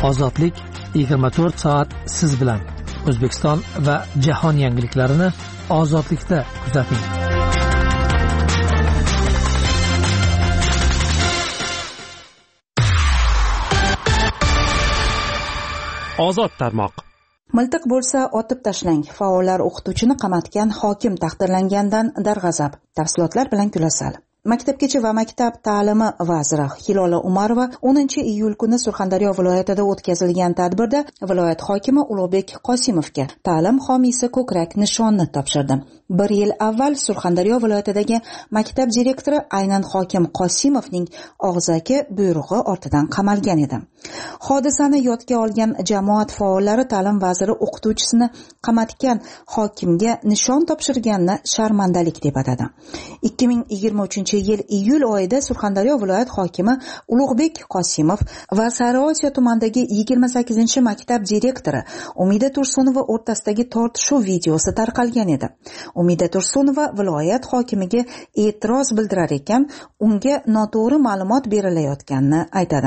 Ozodlik 24 soat siz bilan. O'zbekiston va jahon yangiliklarini Ozodlikda kuzating. Ozod tarmoq. Miltiq bo'lsa otib tashlang. Faollar o'qituvchini qamatgan hokim taqdirlangandan darg'azab. Tafsilotlar bilan Gulasal. Maktabgacha va maktab ta'limi vaziri Hilola Umarova 10-iyul kuni Surxondaryo viloyatida o'tkazilgan tadbirda viloyat hokimi Ulug'bek Qosimovga ta'lim homiysi ko'krak nishonni topshirdi. 1 yil avval Surxondaryo viloyatidagi maktab direktori aynan hokim Qosimovning og'zaki buyrug'i ortidan qamalgan edi. Hodisani yodga olgan jamoat faollari ta'lim vaziri o'qituvchisini qamatgan hokimga nishon topshirganini sharmandalik deb atadi. 2023-yil iyul oyida Surxondaryo viloyat hokimi Ulug'bek Qosimov va Sariosiyo tumanidagi 28-maktab direktori Umida Tursunova o'rtasidagi tortishuv videosi tarqalgan edi. Umida Tursunova viloyat hokimiga e'tiroz bildirar ekan, unga noto'g'ri ma'lumot berilayotganini aytadi.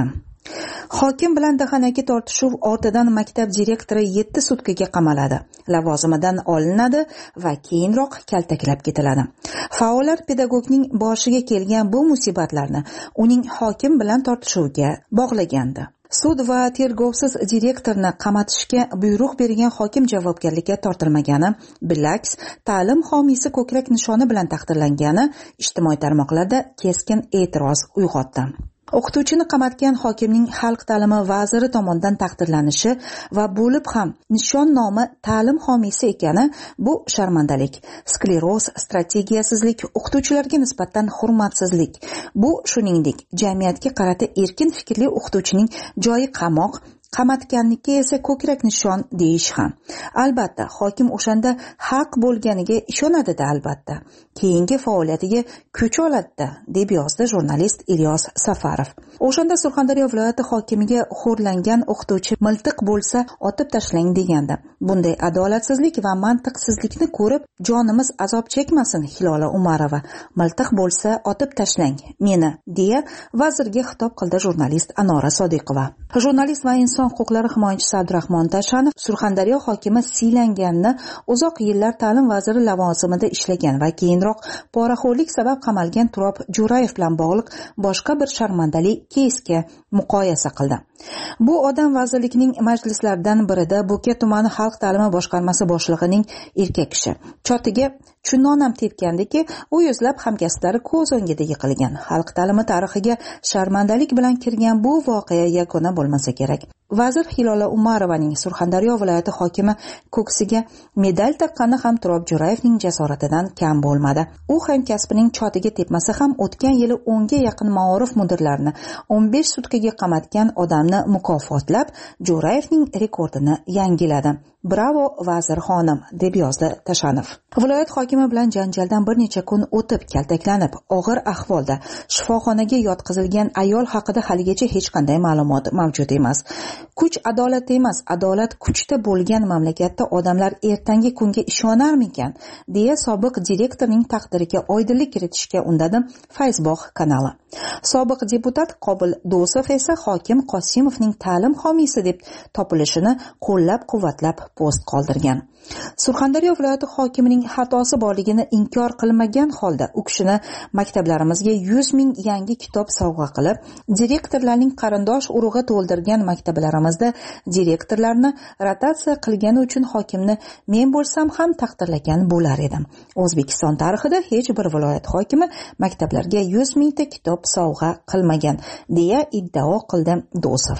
Hokim bilan dahanaki tortishuv ortidan maktab direktori 7 sutkaga qamaladi, lavozimidan olinadi va keyinroq kaltaklab ketiladi. Faollar pedagogning boshiga kelgan bu musibatlarni uning hokim bilan tortishuviga bog'lagandi. Sud va tergovsiz direktorni qamatishga buyruq bergan hokim javobgarlikka tortilmagani, bilaks ta'lim homiysi ko'krak nishoni bilan taqdirlangani ijtimoiy tarmoqlarda keskin e'tiroz uyg'otdi. O'qituvchini qamatgan hokimning xalq ta'limi vaziri tomonidan taqdirlanishi va bo'lib ham nishon nomi ta'lim homiysi ekani bu sharmandalik, skleroz, strategiyasizlik, o'qituvchilarga nisbatan hurmatsizlik. Bu shuningdek jamiyatga qarata erkin fikrli o'qituvchining joyi qamoq, qamatganniki esa ko'krak nishon deyish ham. Albatta, hokim o'shanda haq bo'lganiga ishonadi-da albatta. Keyingi faoliyatiga kuch oladi-da, deb yozdi jurnalist Ilyos Safarov. O'shanda Surxondaryo viloyati hokimiga xo'rlangan o'qituvchi miltiq bo'lsa otib tashlang degandi. Bunday adolatsizlik va mantiqsizlikni ko'rib jonimiz azob chekmasin Hilola Umarova. Miltiq bo'lsa otib tashlang meni, deya vazirga xitob qildi jurnalist Anora Sodiqova. Jurnalist va inson huquqlari himoyachisi Abdurahmon Tashanov Surxondaryo hokimi siylanganini, uzoq yillar ta'lim vaziri lavozimida ishlagan va keyinroq poraxo'rlik sabab qamalgan Turob Jo'rayev bilan bog'liq boshqa bir sharmandali keysga muqoyasa qildi. Bu odam vazirlikning majlislaridan birida Bo'ka tumani xalq ta'limi boshqarmasi boshlig'ining erkak kishi chotiga chunnonam tepgandiki, u yuzlab hamkasblari ko'z o'ngida yiqilgan. Xalq ta'limi tarixiga sharmandalik bilan kirgan bu voqea yakuna bo'lmasa kerak. Vazir Hilola Umarovaning Surxondaryo viloyati hokimi ko'ksiga medal taqqani ham Turob Jo'rayevning jasoratidan kam bo'lmadi. U hamkasbining chotiga tepmasa ham o'tgan yili 10 ga yaqin ma'orif mudirlarini 15 sutkaga qamatgan odamni mukofotlab, Jo'rayevning rekordini yangiladi. Bravo vazir xonim, deb yozdi Tashanov. Viloyat hokimi bilan janjaldan bir necha kun o'tib kaltaklanib, og'ir ahvolda shifoxonaga yotqizilgan ayol haqida haligacha hech qanday ma'lumot mavjud emas. Kuch adolat emas, adolat kuchda bo'lgan mamlakatda odamlar ertangi kunga ishonarmikan, deya sobiq direktorning taqdiriga oydinlik kiritishga undadi Fayzbog' kanali. Sobiq deputat Qobil Do'sov esa hokim Qosimovning ta'lim homiysi deb topilishini qo'llab-quvvatlab post qoldirgan. Surxondaryo viloyati hokimining xatosi borligini inkor qilmagan holda u kishini maktablarimizga 100 ming yangi kitob sovg'a qilib, direktorlarning qarindosh urug'i to'ldirgan maktablarimizda direktorlarni rotatsiya qilgani uchun hokimni men bo'lsam ham taqdirlagan bo'lar edim. O'zbekiston tarixida hech bir viloyat hokimi maktablarga 100 mingta kitob sovg'a qilmagan, deya iddao qildi Do'sov.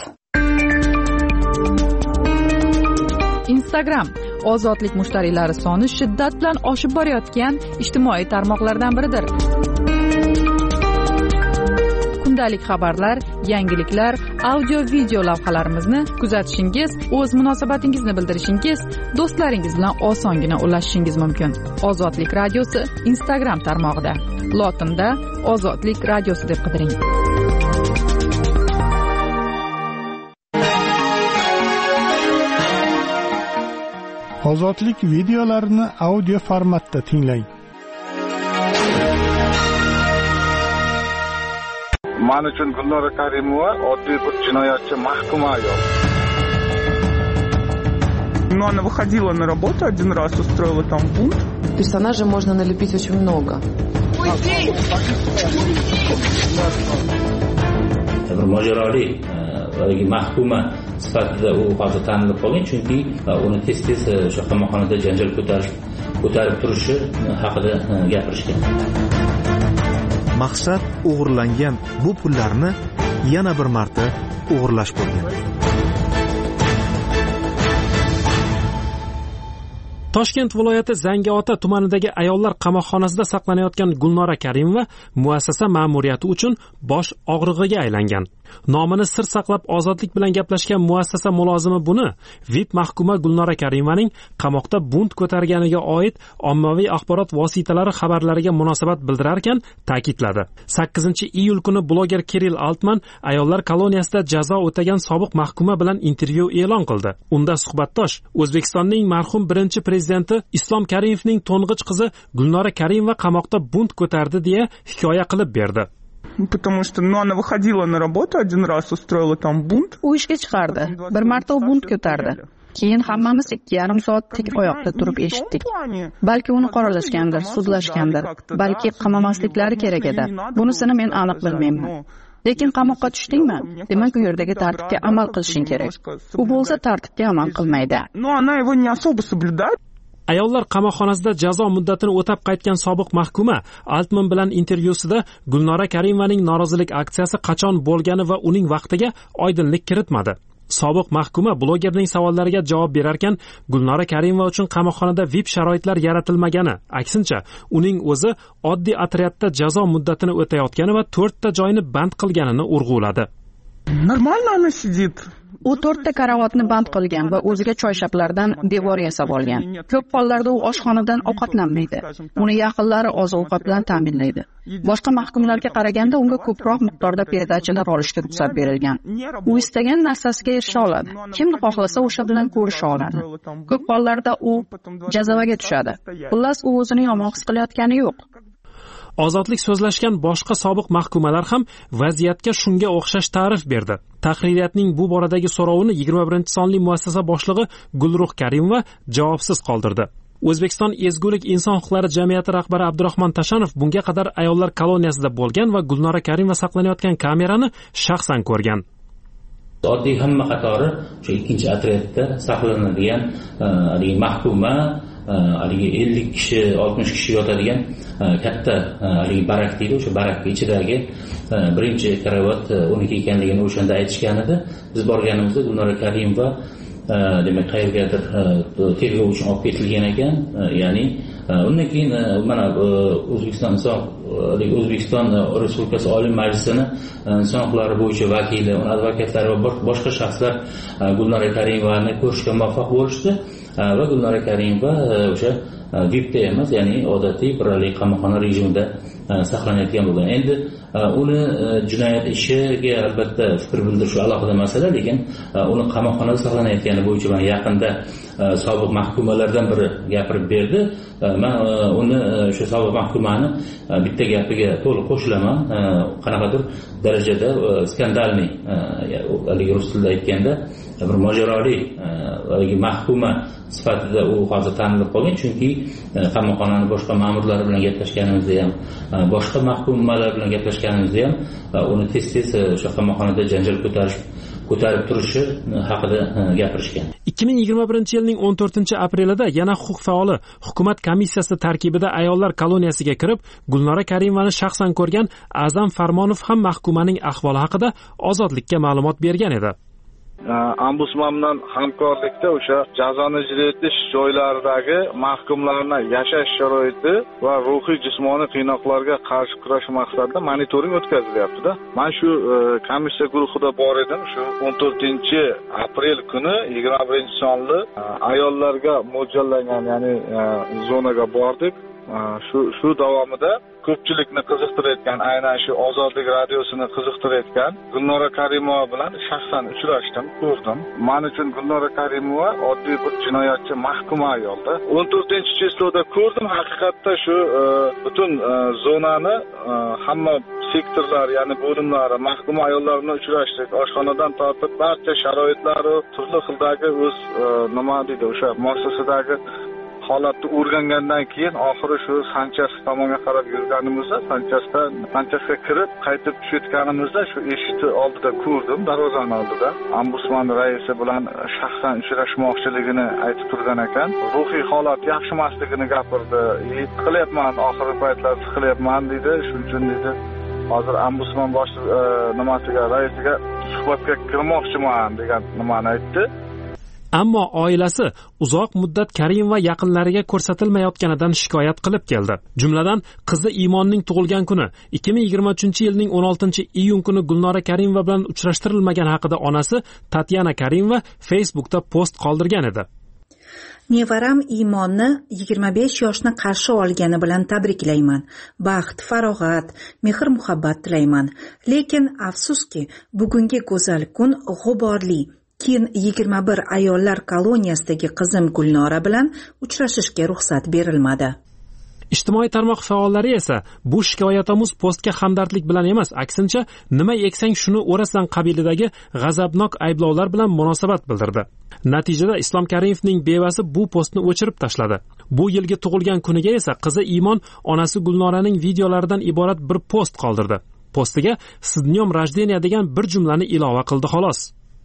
Instagram ozodlik mushtariylari soni shiddat bilan oshib borayotgan ijtimoiy tarmoqlardan biridir. Kundalik xabarlar, yangiliklar, audio-video lavhalarimizni kuzatishingiz, o'z munosabatingizni bildirishingiz, do'stlaringiz bilan osongina ulashishingiz mumkin. Ozodlik radiosi Instagram tarmog'ida. Lotinda Ozodlik radiosi deb qidiring. Ozodlik videolarini audio formatda tinglang. Men uchun Gulnora Karimova oddiy bir jinoyatchi mahkum ayol. Но она выходила на работу один раз, устроила там бунт. Персонажей можно налепить очень много. Bir mojaroli mahkuma sifatida u hozir tanilib qolgan, chunki uni tez-tez o'sha qamoqxonada janjal ko'tarib turishi haqida gapirishgan. Maqsad o'g'irlangan bu pullarni yana bir marta o'g'irlash bo'lgan. Toshkent viloyati Zangiota tumanidagi ayollar qamoqxonasida saqlanayotgan Gulnora Karimova muassasa ma'muriyati uchun bosh og'rig'iga aylangan. Nomini sir saqlab ozodlik bilan gaplashgan muassasa mulozimi buni VIP mahkuma Gulnora Karimaning qamoqda bunt ko'targaniga oid ommaviy axborot vositalari xabarlariga munosabat bildirar ekan ta'kidladi. 8-iyul kuni bloger Kirill Altman ayollar koloniyasida jazo o'tagan sobiq mahkuma bilan intervyu e'lon qildi. Unda suhbatdosh O'zbekistonning marhum birinchi prezidenti Islom Karimovning to'ng'ich qizi Gulnora Karimova qamoqda bunt ko'tardi deya hikoya qilib berdi. Потому что она выходила на работу один раз, устроила там бунт. U ishga chiqardi. Bir marta u bunt ko'tardi. Keyin hammamiz 2,5 soat tik oyoqda turib eshitdik. Balki uni qoralashgandir, sudlashgandir, balki qamamasliklari kerak edi. Bunisini men aniq bilmayman. Lekin qamoqqa tushdingmi? Demak, u yerdagi tartibga amal qilishing kerak. U bo'lsa tartibga amal qilmaydi. Но она его не особо соблюдает. Ayollar qamoqxonasida jazo muddatini o'tab qaytgan sobiq mahkuma Altman bilan intervyusida Gulnora Karimovaning norozilik aksiyasi qachon bo'lgani va uning vaqtiga oydinlik kiritmadi. Sobiq mahkuma blogerning savollariga javob berarkan, Gulnora Karimova uchun qamoqxonada VIP sharoitlar yaratilmagani, aksincha, uning o'zi oddiy otryadda jazo muddatini o'tayotgani va 4 ta joyni band qilganini urg'uladi. Нормально она сидит. U 4 ta karavotni band qilgan va o'ziga choyshablardan devor yasab olgan. Ko'p hollarda u oshxonadan ovqatlanmaydi. Uni yaqinlari oziq-ovqat bilan ta'minlaydi. Boshqa mahkumlarga qaraganda unga ko'proq miqdorda perdachilar olishga ruxsat berilgan. U istagan narsasiga erisha oladi. Kimni xohlasa o'sha bilan ko'risha oladi. Ko'p hollarda u jazavaga tushadi. Xullas, u o'zini yomon his qilayotgani yo'q. Ozodlik so'zlashgan boshqa sobiq mahkumalar ham vaziyatga shunga o'xshash ta'rif berdi. Tahririyatning bu boradagi so'rovini 21-sonli muassasa boshlig'i Gulruh Karimova javobsiz qoldirdi. O'zbekiston Ezgulik inson huquqlari jamiyati rahbari Abdurahmon Tashanov bunga qadar ayollar koloniyasida bo'lgan va Gulnora Karimova saqlanayotgan kamerani shaxsan ko'rgan. Oddiy hamma qatori o'sha 2-otryadda saqlanadigan mahkuma, 50 kishi, 60 kishi yotadigan katta barak deydi, o'sha barakning ichidagi birinchi karavot 12 ekanligini o'shanda aytishgan edi. Biz borganimizda Gulnora Karimova demak qayergadir tergov uchun olib ketilgan ekan. Ya'ni undan keyin mana O'zbekiston Respublikasi Oliy Majlisining inson huquqlari bo'yicha vakili, advokatlari va boshqa shaxslar Gulnora Karimovani ko'rishga muvaffaq bo'lishdi va Gulnora Karimova o'sha VIPda emas, ya'ni odatiy biralik qamoqxona rejimida saqlanayotgan bo'lgan. Endi uni jinoyat ishiga albatta fikr bildirish alohida masala, lekin uni qamoqxonada saqlanayotgani bo'yicha mana yaqinda sobiq mahkumalardan biri gapirib berdi. Men uni o'sha sobiq mahkumani bitta gapiga to'liq qo'shilaman. Qanaqadir darajada skandalniy, haligi rus tilida aytganda bir mojaroli mahkuma sifatida u hozir tanilib qolgan, chunki qamoqxonani boshqa ma'murlar bilan gaplashganimizda ham, boshqa mahkumalar bilan gaplashganimizda ham uni tez-tez o'sha qamoqxonada janjal ko'tarib turishi haqida gapirishgan. 2021-yilning 14-aprelida yana huquq faoli hukumat komissiyasi tarkibida ayollar koloniyasiga kirib, Gulnora Karimovani shaxsan ko'rgan A'zam Farmonov ham mahkumaning ahvoli haqida ozodlikka ma'lumot bergan edi. Ombudsman bilan hamkorlikda o'sha jazoni ijro etish joylaridagi mahkumlarning yashash sharoiti va ruhiy jismoniy qiynoqlarga qarshi kurash maqsadida monitoring o'tkazilyapti-da. Men shu komissiya guruhida bor edim. Shu 14-aprel kuni 21-sonli ayollarga mo'ljallangan, ya'ni zonaga bordik. Shu davomida ko'pchilikni qiziqtirayotgan, aynan shu Ozodlik radiosini qiziqtirayotgan Gulnora Karimova bilan shaxsan uchrashdim, ko'rdim. Men uchun Gulnora Karimova oddiy bir jinoyatchi, mahkum ayolda. 14-cheklovda ko'rdim. Haqiqatda shu butun zonani hamma sektorlar, ya'ni bo'limlari, mahkum ayollarni uchrashdik. Oshxonadan tortib barcha sharoitlari, turli xildagi o'z nima deydi, o'sha muassasadagi holatni o'rgangandan keyin oxiri shu Sanchas tomonga qarab yurganimizda, Sanchasga kirib qaytib tushayotganimizda shu eshikni oldida ko'rdim, darvozani oldida. Ombudsman raisi bilan shaxsan uchrashmoqchiligini aytib turgan ekan. Ruhiy holat yaxshi emasligini gapirdi. Qilyapman, oxirgi paytlarda qilyapman dedi. Shuning uchun dedi, hozir ombudsman nimasiga, raisiga suhbatga kirmoqchiman degan nimani aytdi. Ammo oilasi uzoq muddat Karim va yaqinlariga ko'rsatilmayotganidan shikoyat qilib keldi. Jumladan, qizi Imonning tug'ilgan kuni 2023-yilning 16-iyun kuni Gulnora Karimova bilan uchrashtirilmagan haqida onasi Tatyana Karimova Facebookda post qoldirgan edi. Nevaram Imonni 25 yoshni qarshi olgani bilan tabriklayman. Baxt, farog'at, mehr-muhabbat tilayman. Lekin afsuski, bugungi go'zal kun g'uborli. Keyin 21 ayollar koloniyasidagi qizim Gulnora bilan uchrashishga ruxsat berilmadi. Ijtimoiy tarmoq faollari esa bu shikoyatomuz postga hamdardlik bilan emas, aksincha nima eksang shuni o'rasan qabilidagi g'azabnok ayblovlar bilan munosabat bildirdi. Natijada Islom Karimovning bevasi bu postni o'chirib tashladi. Bu yilgi tug'ilgan kuniga esa qizi Imon onasi Gulnoraning videolaridan iborat bir post qoldirdi. Postiga "С днем рождения" degan bir jumlani ilova qildi xolos.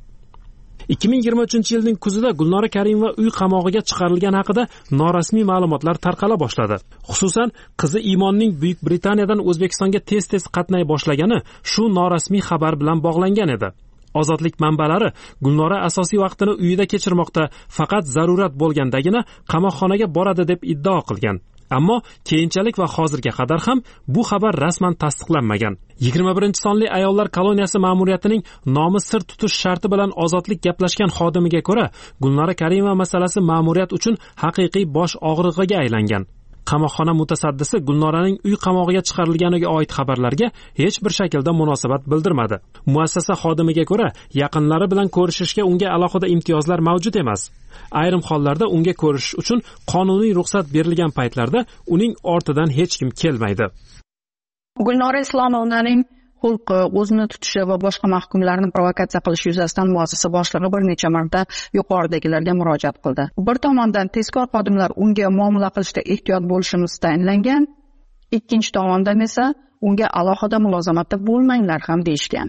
2023-yilning kuzida Gulnora Karimova uy qamog'iga chiqarilgani haqida norasmiy ma'lumotlar tarqala boshladi. Xususan, qizi Imonning Buyuk Britaniyadan O'zbekistonga tez-tez qatnay boshlagani shu norasmiy xabar bilan bog'langan edi. Ozodlik manbalari Gulnora asosiy vaqtini uyida kechirmoqda, faqat zarurat bo'lgandagina qamoqxonaga boradi deb iddao qilgan. Ammo keyinchalik va hozirga qadar ham bu xabar rasman tasdiqlanmagan. 21-sonli ayollar koloniyasi ma'muriyatining nomi sir tutish sharti bilan ozodlik gaplashgan xodimiga ko'ra, Gulnora Karimova masalasi ma'muriyat uchun haqiqiy bosh og'rig'iga aylangan. Qamoqxona mutasaddisi Gulnoraning uy qamog'iga chiqarilganiga oid xabarlarga hech bir shaklda munosabat bildirmadi. Muassasa xodimiga ko'ra, yaqinlari bilan ko'rishishga unga alohida imtiyozlar mavjud emas. Ayrim hollarda unga ko'rishish uchun qonuniy ruxsat berilgan paytlarda uning ortidan hech kim kelmaydi. Gulnora Islomovnaning xulqi, o'zini tutishi va boshqa mahkumlarni provokatsiya qilish yuzasidan muassasa boshlig'i bir necha marta yuqoridagilarga murojaat qildi. Bir tomondan tezkor xodimlar unga muomala qilishda ehtiyot bo'lishimiz tayinlangan, ikkinchi tomondan esa unga alohida mulozamatda bo'lmanglar ham deyishgan.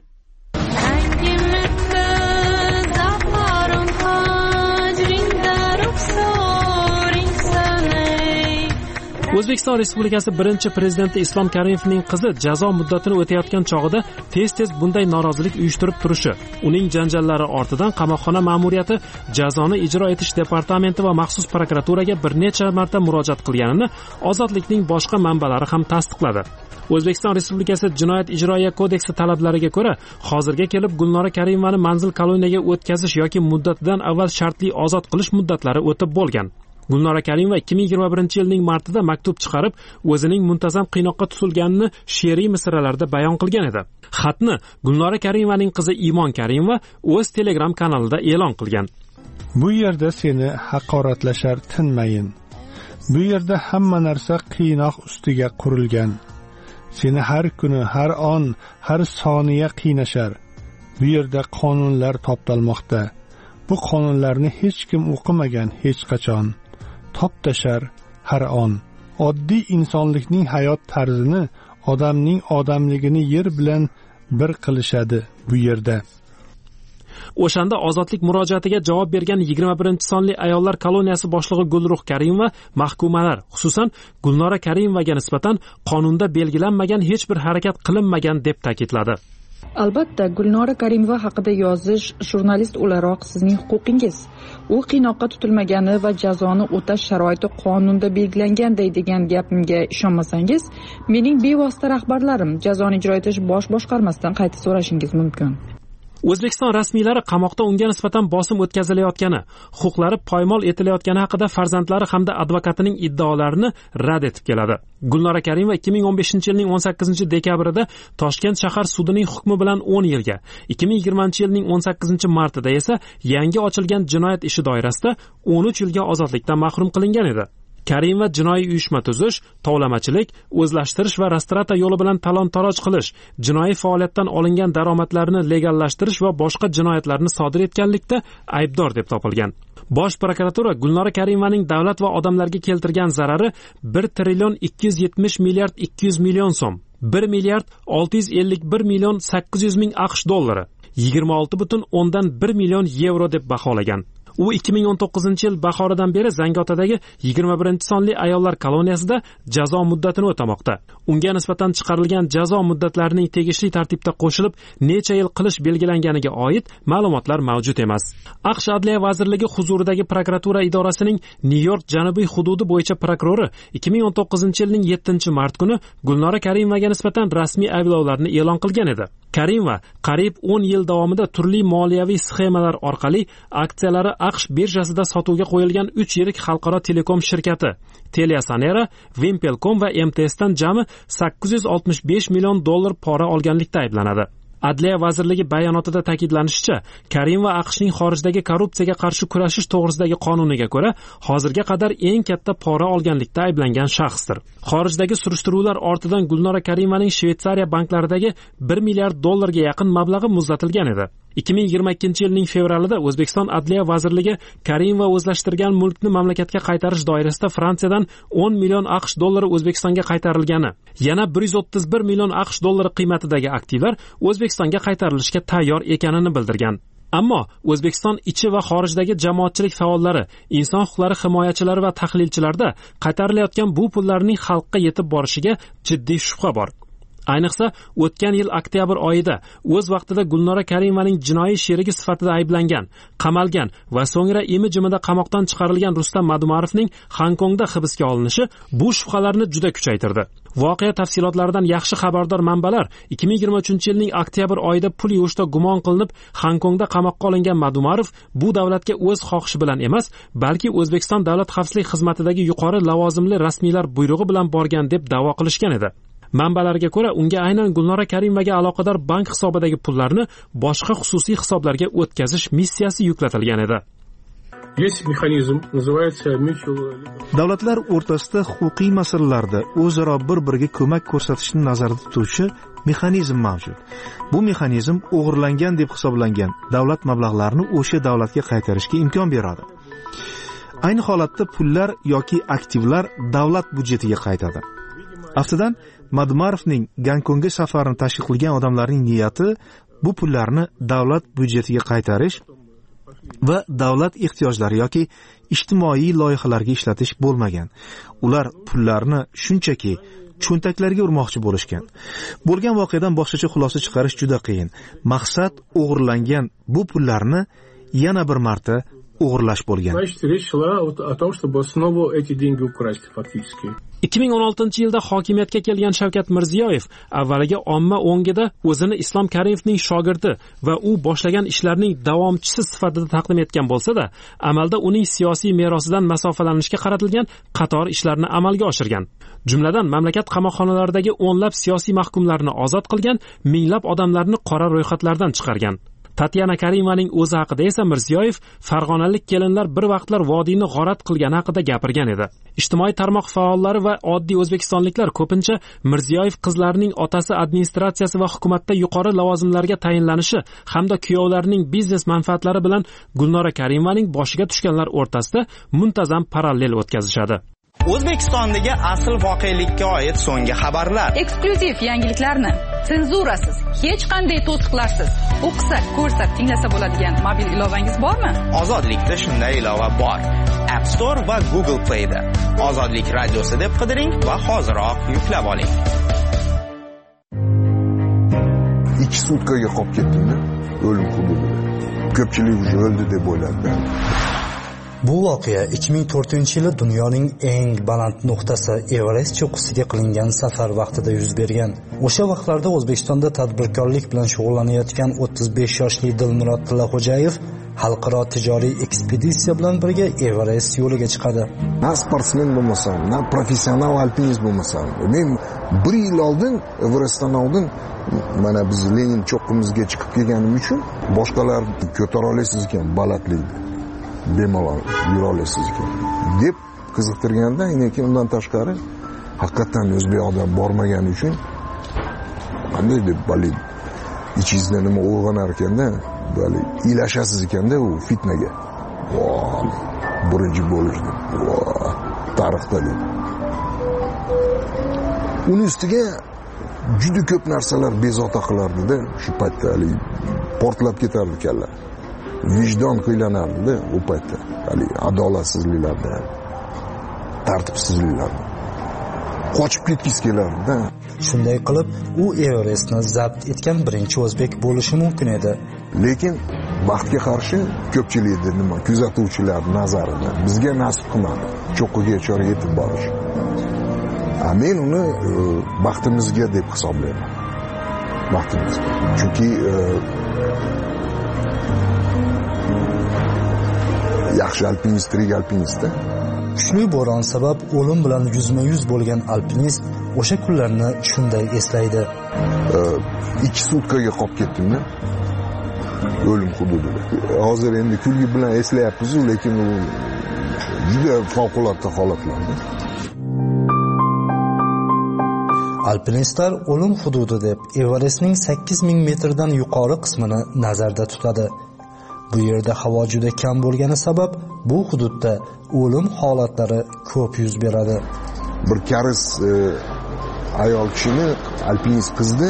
O'zbekiston Respublikasi birinchi prezidenti Islom Karimovning qizi jazo muddatini o'tayotgan chog'ida tez-tez bunday norozilik uyushtirib turishi, uning janjallari ortidan qamoqxona ma'muriyati jazoni ijro etish departamenti va maxsus prokuraturaga bir necha marta murojaat qilganini Ozodlikning boshqa manbalari ham tasdiqladi. O'zbekiston Respublikasi Jinoyat ijroiya kodeksi talablariga ko'ra, hozirga kelib Gulnora Karimovani manzil koloniyaga o'tkazish yoki muddatidan avval shartli ozod qilish muddatlari o'tib bo'lgan. Gulnora Karimova 2021-yilning martida maktub chiqarib, o'zining muntazam qiynoqqa tutilganini she'riy misralarda bayon qilgan edi. Xatni Gulnora Karimovaning qizi Imon Karimova o'z Telegram kanalida e'lon qilgan. Bu yerda seni haqoratlashar tinmayin. Bu yerda hamma narsa qiynoq ustiga qurilgan. Seni har kuni, har on, har soniya qiynashar. Bu yerda qonunlar toptalmoqda. Bu qonunlarni hech kim o'qimagan hech qachon. Toptashar har on. Oddiy insonlikning hayot tarzini, odamning odamligini yer bilan bir qilishadi bu yerda. O'shanda ozodlik murojaatiga javob bergan 21-sonli ayollar koloniyasi boshlig'i Gulruh Karimova mahkumalar, xususan Gulnora Karimovaga nisbatan qonunda belgilanmagan hech bir harakat qilinmagan deb ta'kidladi. Albatta, Gulnora Karimova haqida yozish jurnalist o'laroq sizning huquqingiz. U qiynoqqa tutilmagani va jazoni o'tash sharoiti qonunda belgilanganday degan gapimga ishonmasangiz, mening bevosita rahbarlarim jazoni ijro etish bosh boshqarmasidan qayta so'rashingiz mumkin. O'zbekiston rasmiylari qamoqda unga nisbatan bosim o'tkazilayotgani, huquqlari poymol etilayotgani haqida farzandlari hamda advokatining iddaolarini rad etib keladi. Gulnora Karimova 2015-yilning 18-dekabrida Toshkent shahar sudining hukmi bilan 10 yilga, 2020-yilning 18-martida esa yangi ochilgan jinoyat ishi doirasida 13 yilga ozodlikdan mahrum qilingan edi. Karimova jinoiy uyushma tuzish, tovlamachilik, o'zlashtirish va restrata yo'li bilan talon-taroj qilish, jinoiy faoliyatdan olingan daromadlarni legallashtirish va boshqa jinoyatlarni sodir etganlikda aybdor deb topilgan. Bosh prokuratura Gulnora Karimovaning davlat va odamlarga keltirgan zarari 1 trillion 270 milliard 200 million so'm, 1 milliard 651 million 800 ming AQSh dollari, 26,1 million yevro deb baholagan. U 2019-yil bahoridan beri Zangiotadagi 21-sonli ayollar koloniyasida jazo muddatini o'tamoqda. Unga nisbatan chiqarilgan jazo muddatlarining tegishli tartibda qo'shilib, necha yil qilish belgilanganiga oid ma'lumotlar mavjud emas. AQSh Adliya vazirligi huzuridagi prokuratura idorasining Nyu-York janubiy hududi bo'yicha prokurori 2019-yilning 7-mart kuni Gulnora Karimovaga nisbatan rasmiy ayblovlarni e'lon qilgan edi. Karimova qariyb 10 yil davomida turli moliyaviy sxemalar orqali aksiyalari AQSh birjasida sotuvga qo'yilgan 3 yirik xalqaro telekom shirkati TeliaSonera, Wimpelcom va MTS dan jami 865 million dollar pora olganlikda ayblanadi. Adliya vazirligi bayonotida ta'kidlanishicha, Karimova AQShning xorijdagi korrupsiyaga qarshi kurashish to'g'risidagi qonuniga ko'ra hozirga qadar eng katta pora olganlikda ayblangan shaxsdir. Xorijdagi surishtiruvlar ortidan Gulnora Karimovaning Shveysariya banklaridagi 1 milliard dollarga yaqin mablag'i muzlatilgan edi. 2022-yilning fevralida O'zbekiston Adliya vazirligi Karimova o'zlashtirgan mulkni mamlakatga qaytarish doirasida Fransiyadan 10 million AQSh dollari O'zbekistonga qaytarilgani, yana 131 million AQSh dollari qiymatidagi aktivlar O'zbekistonga qaytarilishga tayyor ekanini bildirgan. Ammo O'zbekiston ichi va xorijdagi jamoatchilik faollari, inson huquqlari himoyachilari va tahlilchilarda qaytarilayotgan bu pullarning xalqqa yetib borishiga jiddiy shubha bor. Ayniqsa, o'tgan yil oktyabr oyida o'z vaqtida Gulnora Karimovaning jinoiy sherigi sifatida ayblangan, qamalgan va so'ngra imi-jimida qamoqdan chiqarilgan Rustam Madumarovning Hongkongda hibsga olinishi bu shubhalarni juda kuchaytirdi. Voqea tafsilotlaridan yaxshi xabardor manbalar 2023-yilning oktyabr oyida pul yuvishda gumon qilinib Hongkongda qamoqqa olingan Madumarov bu davlatga o'z xohishi bilan emas, balki O'zbekiston Davlat xavfsizlik xizmatidagi yuqori lavozimli rasmiylar buyrug'i bilan borgan deb da'vo qilishgan edi. Manbalarga ko'ra, unga aynan Gulnora Karimovaga aloqador bank hisobidagi pullarni boshqa xususiy hisoblarga o'tkazish missiyasi yuklatilgan edi. Davlatlar o'rtasida huquqiy masalalarda o'zaro bir-biriga ko'mak ko'rsatishni nazarda tutuvchi mexanizm mavjud. Bu mexanizm o'g'irlangan deb hisoblangan davlat mablag'larini o'sha davlatga qaytarishga imkon beradi. Ayni holatda pullar yoki aktivlar davlat budjetiga qaytadi. Aftidan, Madumarovning Gonkongga safarini tashkil qilgan odamlarning niyati bu pullarni davlat budjetiga qaytarish va davlat ehtiyojlari yoki ijtimoiy loyihalarga ishlatish bo'lmagan. Ular pullarni shunchaki cho'ntaklarga urmoqchi bo'lishgan. Bo'lgan voqeadan boshqacha xulosa chiqarish juda qiyin. Maqsad o'g'irlangan bu pullarni yana bir marta o'g'irlash bo'lgan. 2016-yilda hokimiyatga kelgan Shavkat Mirziyoyev avvaliga omma o'ngida o'zini Islom Karimovning shogirdi va u boshlagan ishlarning davomchisi sifatida taqdim etgan bo'lsa-da, amalda uning siyosiy merosidan masofalanishga qaratilgan qator ishlarni amalga oshirgan. Jumladan, mamlakat qamoqxonalaridagi o'nlab siyosiy mahkumlarni ozod qilgan, minglab odamlarni qora ro'yxatlardan chiqargan. Tatyana Karimovaning o'zi haqida esa Mirziyoyev farg'onalik kelinlar bir vaqtlar vodiyni g'orat qilgani haqida gapirgan edi. Ijtimoiy tarmoq faollari va oddiy o'zbekistonliklar ko'pincha Mirziyoyev qizlarining otasi administratsiyasi va hukumatda yuqori lavozimlarga tayinlanishi hamda kuyovlarining biznes manfaatlari bilan Gulnora Karimovaning boshiga tushganlar o'rtasida muntazam parallel o'tkazishadi. O'zbekistondagi asl voqelikka oid so'nggi xabarlar, eksklyuziv yangiliklarni senzurasiz, hech qanday to'siqlarsiz o'qisa, ko'rsa, tinglasa bo'ladigan mobil ilovangiz bormi? Ozodlikda shunday ilova bor. App Store va Google Play da Ozodlik radiosi deb qidiring va hoziroq yuklab oling. 2 sutkaga qolib ketdim-da, o'lim hududida. Ko'pchilik o'ldi deb o'yladi. Bu voqea 2004-yili dunyoning eng baland nuqtasi Everest cho'qqisiga qilingan safar vaqtida yuz bergan. O'sha vaqtlarda O'zbekistonda tadbirkorlik bilan shug'ullanayotgan 35 yoshli Dilmurod Tillaxo'jayev xalqaro tijoriy ekspeditsiya bilan birga Everest yo'liga chiqadi. Na sportsmen bo'lmasam, na professional alpinist bo'lmasam, men 1 yil oldin Everestdan oldin mana biz Lenin cho'qqimizga chiqib kelganim uchun boshqalar ko'tara olasiz ekan balandlikni. Bemalol yura olasiz ekan deb qiziqtirganda, lekin undan tashqari haqiqatan o'zbek odam bormagani uchun qanday deb balid ichingizda nima uyg'onar ekanda, bali ilashasiz ekanda u fitnaga. Birinchi bo'lishdi. Tarixda deb. Uning ustiga juda ko'p narsalar bezovta qilardi-da, shu paytda portlab ketardi kalla. Vijdon qiynanardi u paytda. Adolatsizliklarda, tartibsizliklarda. Qochib ketgisi kelardi-da. Shunday qilib, u Everestni zabt etgan birinchi o'zbek bo'lishi mumkin edi. Lekin baxtga qarshi ko'pchilikda nima kuzatuvchilar nazarida bizga nasib qilmadi cho'qqiga yetib borish. Men uni baxtimizga deb hisoblayman. Baxtimizga. Chunki yaxshi alpinist, tirik alpinistda. Kuchli bo'ron sabab o'lim bilan yuzma-yuz bo'lgan alpinist o'sha kunlarni shunday eslaydi. 2 sutkaga qolib ketdim-da. O'lim hududida. Hozir endi kulgi bilan eslayapmiz, lekin u juda favqulodda holatlarda. Alpinistlar o'lim hududi deb Everestning 8000 metrdan yuqori qismini nazarda tutadi. Bu yerda havo juda kam bo'lgani sabab bu hududda o'lim holatlari ko'p yuz beradi. Bir karis ayol kishini alpinist qizni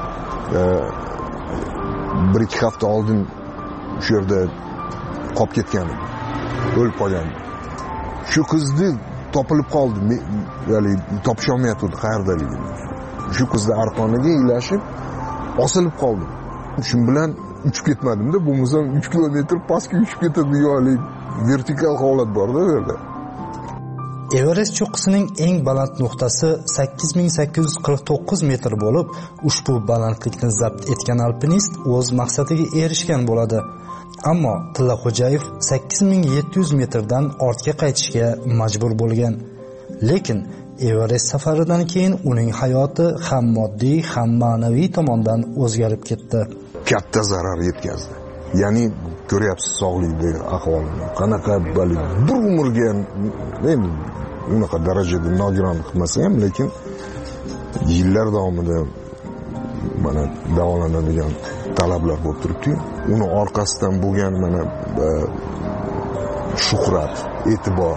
1-2 hafta oldin shu yerda qolib ketgan, o'lib qolgan. Shu qizni topilib qoldi, ya'ni topish olmayapti qayerdaligini. Shu qizni arqoniga ilashib osilib qoldim. Shu bilan uchib ketmadim-da, bo'lmasam 3 kilometr pastga uchib ketadi, yo'li vertikal holat bor-da bu yerda. Everest cho'qqisining eng baland nuqtasi 8849 metr bo'lib, ushbu balandlikni zabt etgan alpinist o'z maqsadiga erishgan bo'ladi. Ammo Tillaxo'jayev 8700 metrdan ortga qaytishga majbur bo'lgan. Lekin Everest safaridan keyin uning hayoti ham moddiy, ham ma'naviy tomondan o'zgarib ketdi. Katta zarar yetkazdi. Ya'ni ko'ryapsiz sog'lig'idagi ahvolini. Qanaqa bir umrga men unaqa darajada nogiron qilmasa ham, lekin yillar davomida mana davolanadigan talablar bo'lib turibdi. Uni orqasidan bo'lgan mana shuhrat, e'tibor,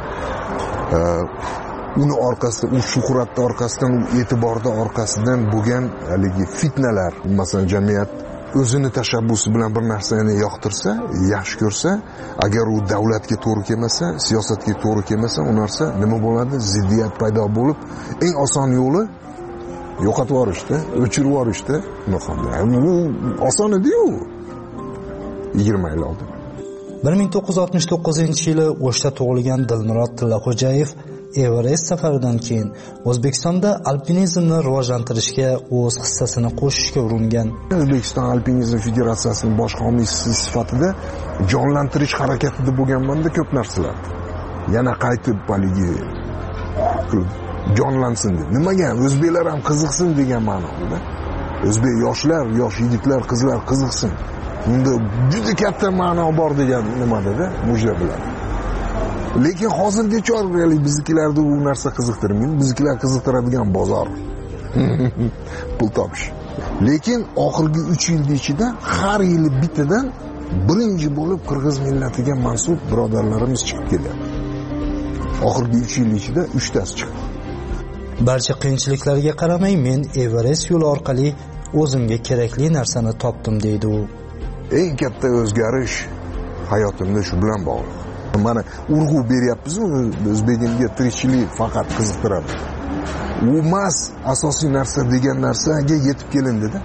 uni orqasida, u shuhratning orqasidan, u e'tiborning orqasidan bo'lgan haligi fitnalar, masalan jamiyat o'zini tashabbusi bilan bir narsani yoqtirsa, yaxshi ko'rsa, agar u davlatga to'g'ri kelmasa, siyosatga to'g'ri kelmasa, u narsa nima bo'ladi? Ziddiyat paydo bo'lib, eng oson yo'li yo'qotib yuborishda, o'chirib yuborishda. Bu oson edi-yu. 20 yil oldin. 1969-yili O'shda tug'ilgan Dilmurod Tillaxo'jayev Everest safaridan keyin O'zbekistonda alpinizmni rivojlantirishga o'z hissasini qo'shishga uringan. O'zbekiston Alpinizm Federatsiyasining bosh homiysi sifatida jonlantirish harakatida bo'lganmanda ko'p narsalar. Yana qaytib baligi jonlansin deb. Nimaga? O'zbeklar ham qiziqsin degan ma'noda. O'zbek yoshlar, yosh yigitlar, qizlar qiziqsin. Bunda juda katta ma'no bor degan nimada-da, mujra bilan. Lekin hozirgacha biznikilarda u narsa qiziqtirmaydi. Biznikilar qiziqtiradigan bozor. Pul topish. Lekin oxirgi 3 yil ichida har yili bittadan birinchi bo'lib qirg'iz millatiga mansub birodarlarimiz chiqib kelyapti. Oxirgi 3 yil ichida 3 tasi chiqdi. Barcha qiyinchiliklarga qaramay men Everest yo'li orqali o'zimga kerakli narsani topdim deydi u. Eng katta o'zgarish hayotimda shu bilan bog'liq. Mana urg'u beryapmiz, o'zbegimga tirikchilik faqat qiziqtiradi. U emas asosiy narsa degan narsaga yetib kelindi-da.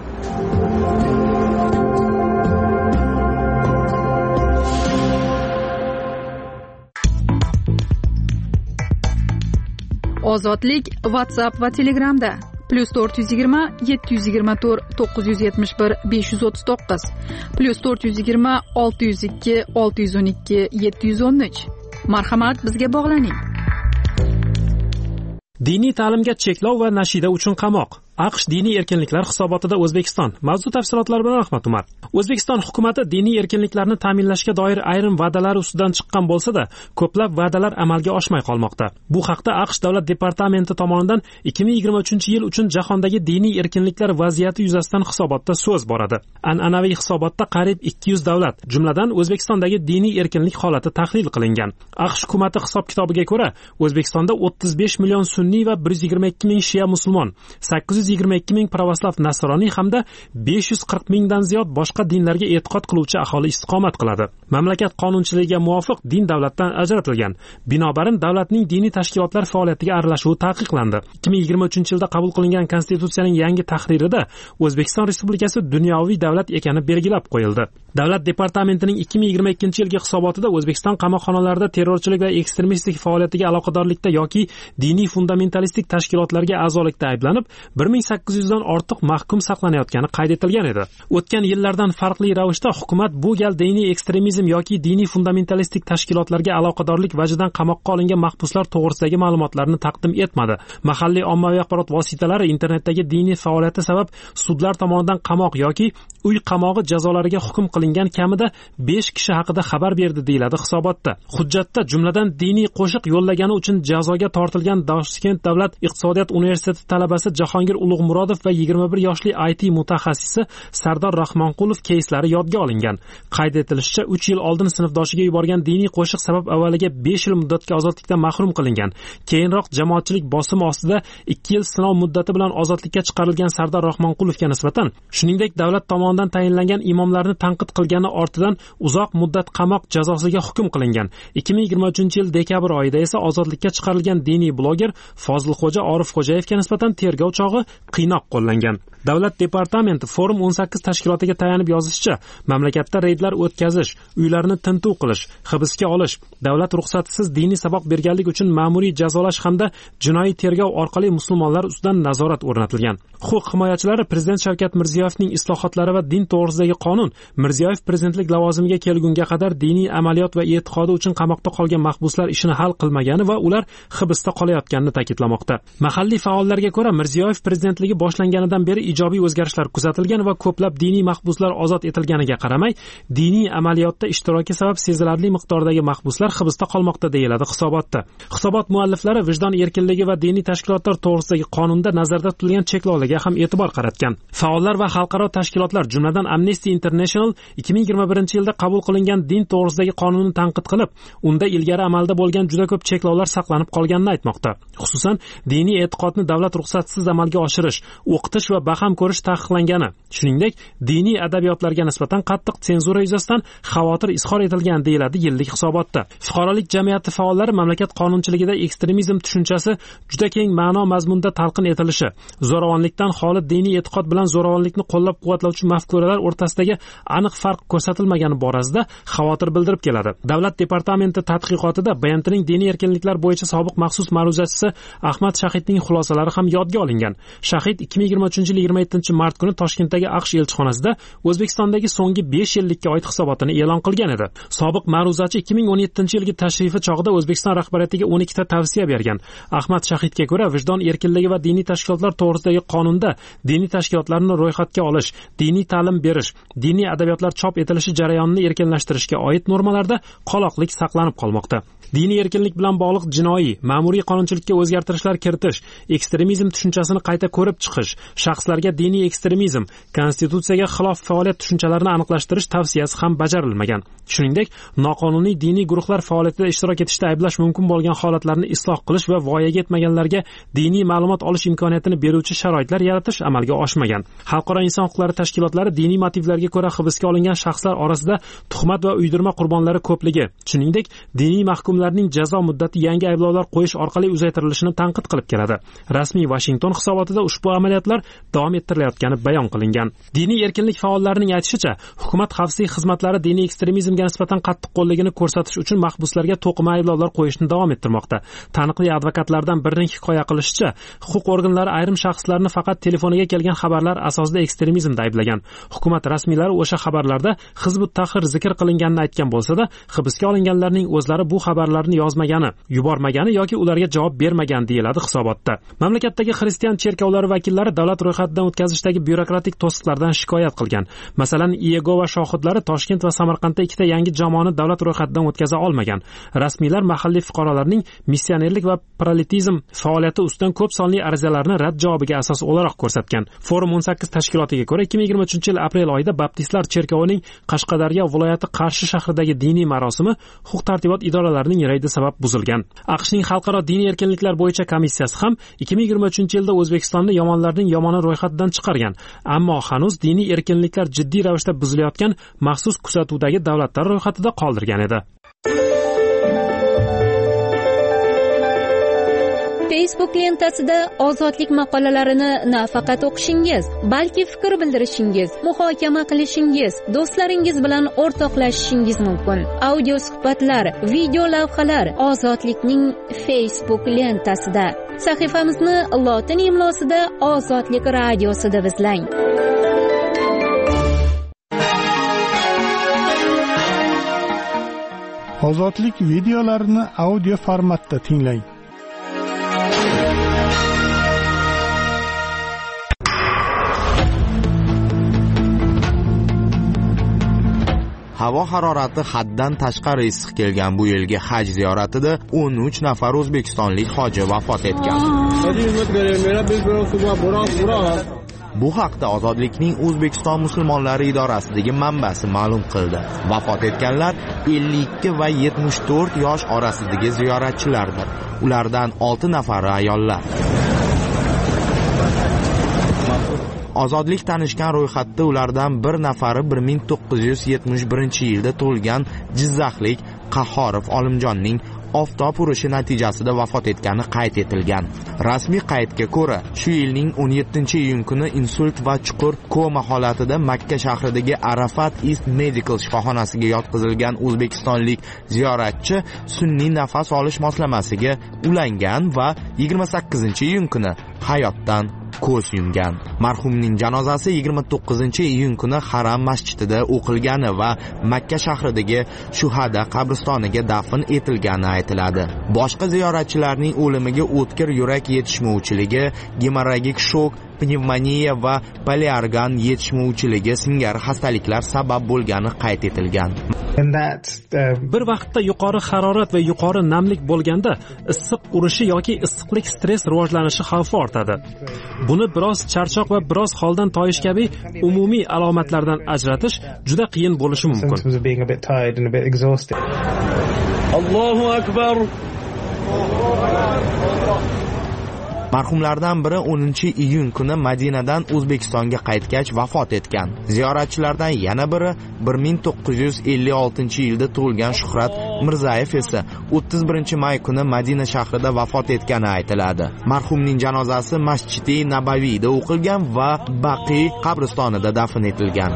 Ozodlik WhatsApp va Telegramda +420 724 971 539 +420 602 612 713. Marhamat, bizga bog'laning. Diniy ta'limga cheklov va nashida uchun qamoq. AQSh diniy erkinliklar hisobotida O'zbekiston. Mavzu tafsilotlari bilan Rahmat Umar. O'zbekiston hukumati diniy erkinliklarni ta'minlashga doir ayrim va'dalar ustidan chiqqan bo'lsa-da, ko'plab va'dalar amalga oshmay qolmoqda. Bu haqda AQSh davlat departamenti tomonidan 2023-yil uchun jahondagi diniy erkinliklar vaziyati yuzasidan hisobotda so'z boradi. An'anaviy hisobotda qariyb 200 davlat, jumladan O'zbekistondagi diniy erkinlik holati tahlil qilingan. AQSh hukumati hisob-kitobiga ko'ra, O'zbekistonda 35 million sunniy va 122 ming shiya musulmon, 822 ming pravoslav nasroniy hamda 540 mingdan ziyod boshqa dinlarga e'tiqod qiluvchi aholi istiqomat qiladi. Mamlakat qonunchiligiga muvofiq din davlatdan ajratilgan. Binobarin davlatning diniy tashkilotlar faoliyatiga aralashuvi taqiqlandi. 2023-yilda qabul qilingan konstitutsiyaning yangi tahririda O'zbekiston Respublikasi dunyoviy davlat ekani belgilab qo'yildi. Davlat departamentining 2022-yilgi hisobotida O'zbekiston qamoqxonalarida terrorchilik va ekstremistik faoliyatiga aloqadorlikda yoki diniy fundamentalistik tashkilotlarga a'zolikda ayblanib 1800 dan ortiq mahkum saqlanayotgani qayd etilgan edi. O'tgan yillardan farqli ravishda hukumat bu gal diniy ekstremizm yoki diniy fundamentalistik tashkilotlarga aloqadorlik vajidan qamoqqa olingan mahbuslar to'g'risidagi ma'lumotlarni taqdim etmadi. Mahalliy ommaviy axborot vositalari internetdagi diniy faoliyati sabab sudlar tomonidan qamoq yoki uy qamog'i jazolariga hukm qilingan kamida 5 kishi haqida xabar berdi deyiladi hisobotda. Hujjatda jumladan diniy qo'shiq yo'llagani uchun jazoga tortilgan Toshkent davlat iqtisodiyot universiteti talabasi Jahongir Ulug'murodov va 21 yoshli IT mutaxassisi Sardor Rahmonqulov keyslari yodga olingan. Qayd etilishicha, 3 yil oldin sinfdoshiga yuborgan diniy qo'shiq sabab avvaliga 5 yil muddatga ozodlikdan mahrum qilingan. Keyinroq jamoatchilik bosimi ostida 2 yil sinov muddati bilan ozodlikka chiqarilgan Sardor Rahmonqulovga nisbatan, shuningdek davlat tomonidan tayinlangan imomlarni tanqid qilgani ortidan uzoq muddat qamoq jazosiga hukm qilingan. 2023-yil dekabr oyida esa ozodlikka chiqarilgan diniy bloger Fozilxo'ja Orifxo'jayevga nisbatan tergov chog'i qiynoq qo'llangan. Davlat departamenti Forum 18 tashkilotiga tayanib yozishicha, mamlakatda reydlar o'tkazish, uylarni tintuv qilish, hibsga olish, davlat ruxsatisiz diniy saboq berganlik uchun ma'muriy jazolash hamda jinoiy tergov orqali musulmonlar ustidan nazorat o'rnatilgan. Huquq himoyachilari Prezident Shavkat Mirziyoyevning islohotlari va din to'g'risidagi qonun Mirziyoyev prezidentlik lavozimiga kelgunga qadar diniy amaliyot va e'tiqodi uchun qamoqda qolgan mahbuslar ishini hal qilmagani va ular hibsda qolayotganini ta'kidlamoqda. Mahalliy faollarga ko'ra, Mirziyoyev prezidentligi boshlanganidan beri ijobiy o'zgarishlar kuzatilgan va ko'plab diniy mahbuslar ozod etilganiga qaramay, diniy amaliyotda ishtiroki sabab sezilarli miqdordagi mahbuslar hibsda qolmoqda deyiladi hisobotda. Hisobot mualliflari vijdon erkinligi va diniy tashkilotlar to'g'risidagi qonunda nazarda tutilgan cheklovlarga ham e'tibor qaratgan. Faollar va xalqaro tashkilotlar, jumladan Amnesty International 2021-yilda qabul qilingan din to'g'risidagi qonunni tanqid qilib, unda ilgari amalda bo'lgan juda ko'p cheklovlar saqlanib qolganini aytmoqda. Xususan, diniy e'tiqodni davlat ruxsatisiz amalga oshirish, o'qitish va baham ko'rish taqiqlangani, shuningdek, diniy adabiyotlarga nisbatan qattiq senzura yuzasidan xavotir izhor etilgan deyiladi yillik hisobotda. Fuqarolik jamiyati faollari mamlakat qonunchiligida ekstremizm tushunchasi juda keng ma'no mazmunda talqin etilishi, zo'ravonlikdan xoli diniy e'tiqod bilan zo'ravonlikni qo'llab-quvvatlovchi mafkuralar o'rtasidagi aniq farq ko'rsatilmagani borasida xavotir bildirib keladi. Davlat departamenti tadqiqotida BMTning diniy erkinliklar bo'yicha sobiq maxsus ma'ruzachisi Ahmad Shahidning xulosalari ham yodga olingan. Shahid 2023-yil 27-mart kuni Toshkentdagi AQSh elchixonasida O'zbekistondagi so'nggi 5 yillikka oid hisobotini e'lon qilgan edi. Sobiq ma'ruzachi 2017-yilgi tashrifi chog'ida O'zbekiston rahbariyatiga 12 ta tavsiya bergan. Ahmad Shahidga ko'ra, vijdon erkinligi va diniy tashkilotlar to'g'risidagi qonunda diniy tashkilotlarni ro'yxatga olish, diniy ta'lim berish, diniy adabiyotlar chop etilishi jarayonini erkinlashtirishga oid normalarda qoloqlik saqlanib qolmoqda. Diniy erkinlik bilan bog'liq jinoiy, ma'muriy qonunchilikka o'zgartirishlar kiritish, ekstremizm tushunchasini qayta ko'rib chiqish, shaxslarga diniy ekstremizm, konstitutsiyaga xilof faoliyat tushunchalarini aniqlashtirish tavsiyasi ham bajarilmagan. Shuningdek, noqonuniy diniy guruhlar faoliyatida ishtirok etishda ayblash mumkin bo'lgan holatlarni isloh qilish va voyaga yetmaganlarga diniy ma'lumot olish imkoniyatini beruvchi sharoitlar yaratish amalga oshmagan. Xalqaro inson huquqlari tashkilotlari diniy motivlarga ko'ra hibsga olingan shaxslar orasida tuhmat va uydirma qurbonlari ko'pligi, shuningdek, diniy mahkumlarning jazo muddati yangi ayblovlar qo'yish orqali uzaytirilishini tanqid qilib keladi. Rasmiy Washington hisobotida o'rtasida ushbu amaliyotlar davom ettirilayotgani bayon qilingan. Diniy erkinlik faollarining aytishicha, hukumat xavfsizlik xizmatlari diniy ekstremizmga nisbatan qattiq qo'lligini ko'rsatish uchun mahbuslarga to'qima ayblovlar qo'yishni davom ettirmoqda. Taniqli advokatlardan birining hikoya qilishicha, huquq organlari ayrim shaxslarni faqat telefoniga kelgan xabarlar asosida ekstremizmda ayblagan. Hukumat rasmiylari o'sha xabarlarda Hizbut Tahrir zikr qilinganini aytgan bo'lsa-da, hibsga olinganlarning o'zlari bu xabarlarni yozmagani, yubormagani yoki ularga javob bermagan deyiladi hisobotda. Mamlakatdagi xristian cherkovlari vakillari davlat ro'yxatidan o'tkazishdagi byurokratik to'siqlardan shikoyat qilgan. Masalan, Iyegova shohidlari Toshkent va Samarqandda ikkita yangi jamoani davlat ro'yxatidan o'tkaza olmagan. Rasmiylar mahalliy fuqarolarning missionerlik va proletizm faoliyati ustidan ko'p sonli arizalarni rad javobiga asos o'laroq ko'rsatgan. Forum 18 tashkilotiga ko'ra 2023-yil aprel oyida Baptistlar cherkovining Qashqadaryo viloyati Qarshi shahridagi diniy marosimi huquq-tartibot idoralarining reydi sabab buzilgan. AQShning xalqaro diniy erkinliklar bo'yicha komissiyasi ham 2023-yilda O'zbekistonni yomonlarning yomoni ro'yxatidan chiqargan. Ammo hanuz diniy erkinliklar jiddiy ravishda buzilayotgan maxsus kuzatuvdagi davlatlar ro'yxatida qoldirgan edi. Facebook lentasida ozodlik maqolalarini nafaqat o'qishingiz, balki fikr bildirishingiz, muhokama qilishingiz, do'stlaringiz bilan o'rtoqlashishingiz mumkin. Audio suhbatlar, video lavhalar ozodlikning Facebook lentasida. Sahifamizni lotin imlosida Ozodlik radiosi deb izlang. Ozodlik videolarini audio formatda tinglang. Havo harorati haddan tashqari issiq kelgan bu yilgi haj ziyoratida 13 nafar o'zbekistonlik hoji vafot etgan. Bu haqda Ozodlikning O'zbekiston musulmonlari idorasidagi manbasi ma'lum qildi. Vafot etganlar 52 va 74 yosh orasidagi ziyoratchilardir. Ulardan 6 nafari ayollar. Ozodlik tanishgan ro'yxatda ulardan bir nafari 1971-yilda tug'ilgan Jizzaxlik Qahhorov Olimjonning oftob urishi natijasida vafot etgani qayd etilgan. Rasmiy qaydga ko'ra, shu yilning 17-iyun kuni insult va chuqur koma holatida Makka shahridagi Arafat East Medical shifoxonasiga yotqizilgan o'zbekistonlik ziyoratchi sun'iy nafas olish moslamasiga ulangan va 28-iyun kuni hayotdan ko'z yumgan. Marhumning janozasi 29-iyun kuni Haram masjidida o'qilgani va Makka shahridagi Shuhada qabristoniga dafn etilgani aytiladi. Boshqa ziyoratchilarning o'limiga o'tkir yurak yetishmovchiligi, gemorragik shok, pnevmoniya va poliorgan yetishmovchiligi singari xastaliklar sabab bo'lgani qayd etilgan. Bir vaqtda yuqori harorat va yuqori namlik bo'lganda issiq urishi yoki issiqlik stress rivojlanishi xavfi ortadi. Buni biroz charchoq va biroz holdan toyish kabi umumiy alomatlardan ajratish juda qiyin bo'lishi mumkin. Allohu akbar. Marhumlardan biri 10-iyun kuni Madinadan O'zbekistonga qaytgach vafot etgan. Ziyoratchilardan yana biri 1956-yilda tug'ilgan Shuhrat Mirzayev esa 31-may kuni Madina shahrida vafot etgani aytiladi. Marhumning janozasi Masjid-i Nabaviyda o'qilgan va Baqi qabristonida dafn etilgan.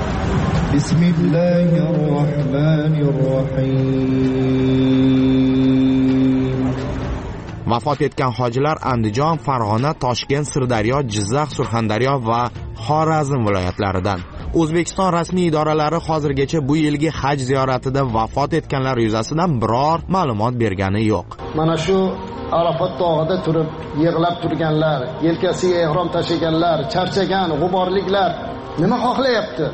Bismillahirrohmanirrohim. Vafot etgan hojilar Andijon, Farg'ona, Toshkent, Sirdaryo, Jizzax, Surxondaryo va Xorazm viloyatlaridan. O'zbekiston rasmiy idoralari hozirgacha bu yilgi haj ziyoratida vafot etganlar yuzasidan biror ma'lumot bergani yo'q. Mana shu Arafat tog'ida turib yig'lab turganlar, yelkasiga ehrom tashiganlar, charchagan, g'uborliklar nima xohlayapti?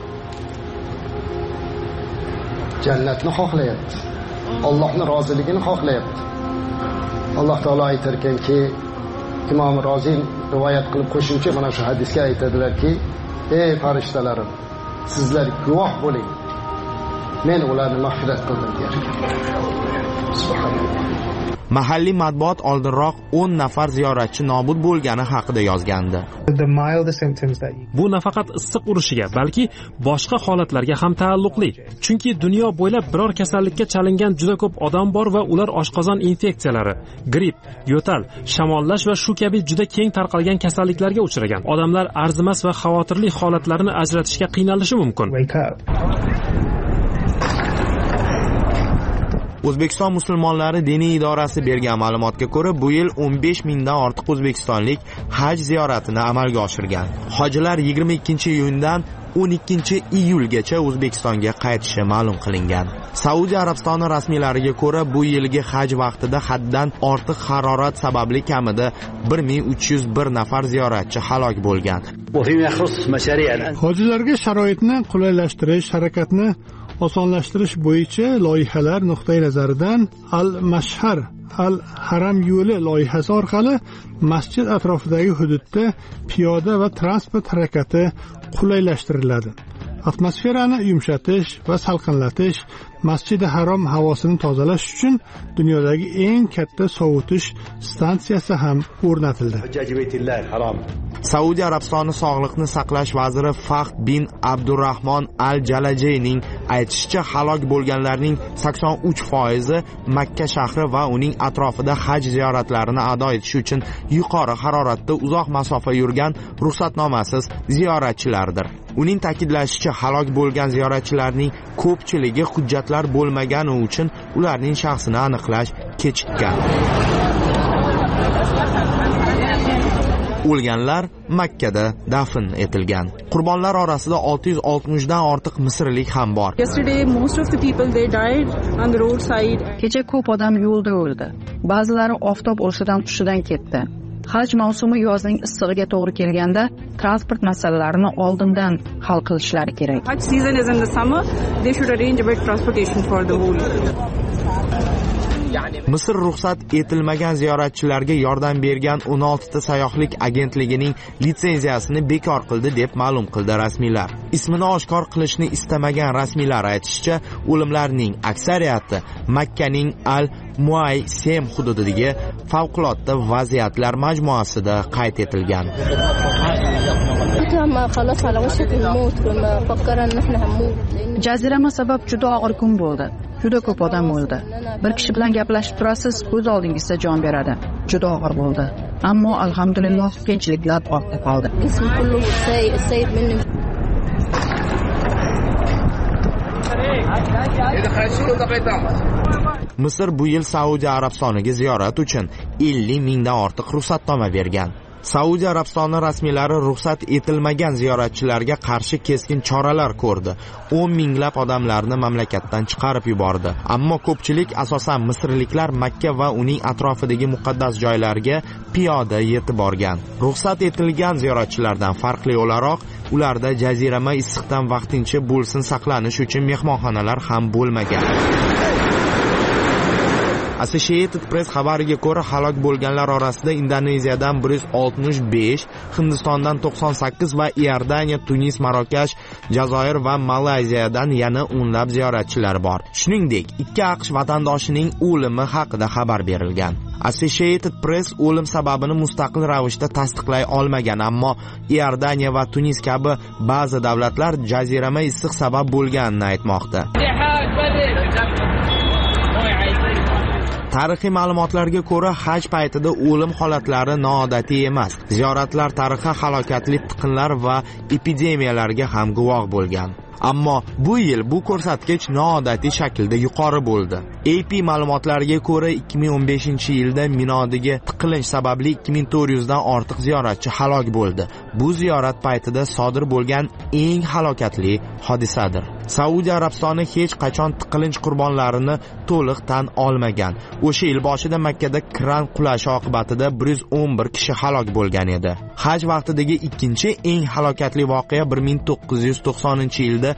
Jannatni xohlayapti. Allohning roziligini xohlayapti. Alloh taolo aytar ekanki, Imom Rozi rivoyat qilib qo'shimcha mana shu hadisga aytadilarki, ey farishtalarim, sizlar guvoh bo'ling. Men ularni mag'firat qildim der. Subhanalloh. Mahalliy matbuot oldinroq 10 nafar ziyoratchi nobud bo'lgani haqida yozgandi. Bu nafaqat issiq urishiga, balki boshqa holatlarga ham taalluqli. Chunki dunyo bo'ylab biror kasallikka chalingan juda ko'p odam bor va ular oshqozon infeksiyalari, gripp, yo'tal, shamollash va shu kabi juda keng tarqalgan kasalliklarga uchragan. Odamlar arzimas va xavotirli holatlarni ajratishga qiynalishi mumkin. O'zbekiston musulmonlari diniy idorasi bergan ma'lumotga ko'ra, bu yil 15 mingdan ortiq o'zbekistonlik haj ziyoratini amalga oshirgan. Hojilar 22-iyundan 12-iyulgacha O'zbekistonga qaytishi ma'lum qilingan. Saudiya Arabistoni rasmiylariga ko'ra, bu yilgi haj vaqtida haddan ortiq harorat sababli kamida 1301 nafar ziyoratchi halok bo'lgan. Hojilarga sharoitni qulaylashtirish, harakatni osonlashtirish bo'yicha loyihalar nuqtai nazaridan Al-Mashhar Al-Haram yo'li loyihasi orqali masjid atrofidagi hududda piyoda va transport harakati qulaylashtiriladi. Atmosferani yumshatish va salqinlatish, Masjid-i Harom havosini tozalash uchun dunyodagi eng katta sovutish stansiyasi ham o'rnatildi. Saudiya Arabistoni sog'liqni saqlash vaziri Fahd bin Abdurrahmon al-Jalajeyning aytishicha, halok bo'lganlarning 83% Makka shahri va uning atrofida haj ziyoratlarini ado etish uchun yuqori haroratda uzoq masofa yurgan ruxsatnomasiz ziyoratchilardir. Uning ta'kidlashicha, halok bo'lgan ziyoratchilarning ko'pchiligi hujjatlar bo'lmagani uchun ularning shaxsini aniqlash kechikkan. O'lganlar Makkada dafn etilgan. Qurbonlar orasida 660 dan ortiq misrlik ham bor. Kecha ko'p odam yo'lda o'ldi. Ba'zilari oftob urishidan hushidan ketdi. Haj mavsumi yozning issig'iga to'g'ri kelganda transport masalalarini oldindan hal qilishlari kerak. Haj season is in the summer, they should arrange a bit transportation for the whole. Misr ruxsat etilmagan ziyoratchilarga yordam bergan 16 ta sayyohlik agentligining litsenziyasini bekor qildi deb ma'lum qildi rasmiylar. Ismini oshkor qilishni istamagan rasmiylar aytishicha, o'limlarning aksariyati Makkaning Al-Muaysem hududidagi favqulodda vaziyatlar majmuasida qayd etilgan. Jazirama sabab juda og'ir kun bo'ldi. Juda ko'p odam o'ldi. Bir kishi bilan gaplashib turasiz, ko'z oldingizda jon beradi. Juda og'ir bo'ldi. Ammo alhamdulillah qiyinchiliklar ortda qoldi. Misr bu yil Saudiya Arabistoniga ziyorat uchun 50 mingdan ortiq ruxsatnoma bergan. Saudiya Arabistoni rasmiylari ruxsat etilmagan ziyoratchilarga qarshi keskin choralar ko'rdi. 10 minglab odamlarni mamlakatdan chiqarib yubordi. Ammo ko'pchilik, asosan misrliklar, Makka va uning atrofidagi muqaddas joylarga piyoda yetib borgan. Ruxsat etilgan ziyoratchilardan farqli o'laroq, ularda jazirama issiqdan vaqtincha bo'lsin saqlanish uchun mehmonxonalar ham bo'lmagan. Associated Press xabariga ko'ra, halok bo'lganlar orasida Indoneziyadan 165, Hindistondan 98 va Iordaniya, Tunis, Marokash, Jazoir va Malayziyadan yana o'nlab ziyoratchilar bor. Shuningdek, 2 AQSh vatandoshining o'limi haqida xabar berilgan. Associated Press o'lim sababini mustaqil ravishda tasdiqlay olmagan, ammo Iordaniya va Tunis kabi ba'zi davlatlar jazirama issiq sabab bo'lganini aytmoqda. Tarixiy ma'lumotlarga ko'ra, haj paytida o'lim holatlari noodatiy emas. Ziyoratlar tarixi halokatli tiqinlar va epidemiyalarga ham guvoh bo'lgan. Ammo bu yil bu ko'rsatkich noodatiy shaklda yuqori bo'ldi. AP ma'lumotlariga ko'ra, 2015-yilda Minodagi tiqilinch sababli 2400 dan ortiq ziyoratchi halok bo'ldi. Bu ziyorat paytida sodir bo'lgan eng halokatli hodisadir. Saudiya Arabistoni hech qachon tiqilinch qurbonlarini to'liq tan olmagan. O'sha yil boshida Makkada kran qulashi oqibatida 111 kishi halok bo'lgan edi. Haj vaqtidagi ikkinchi eng halokatli voqea 1990-yilda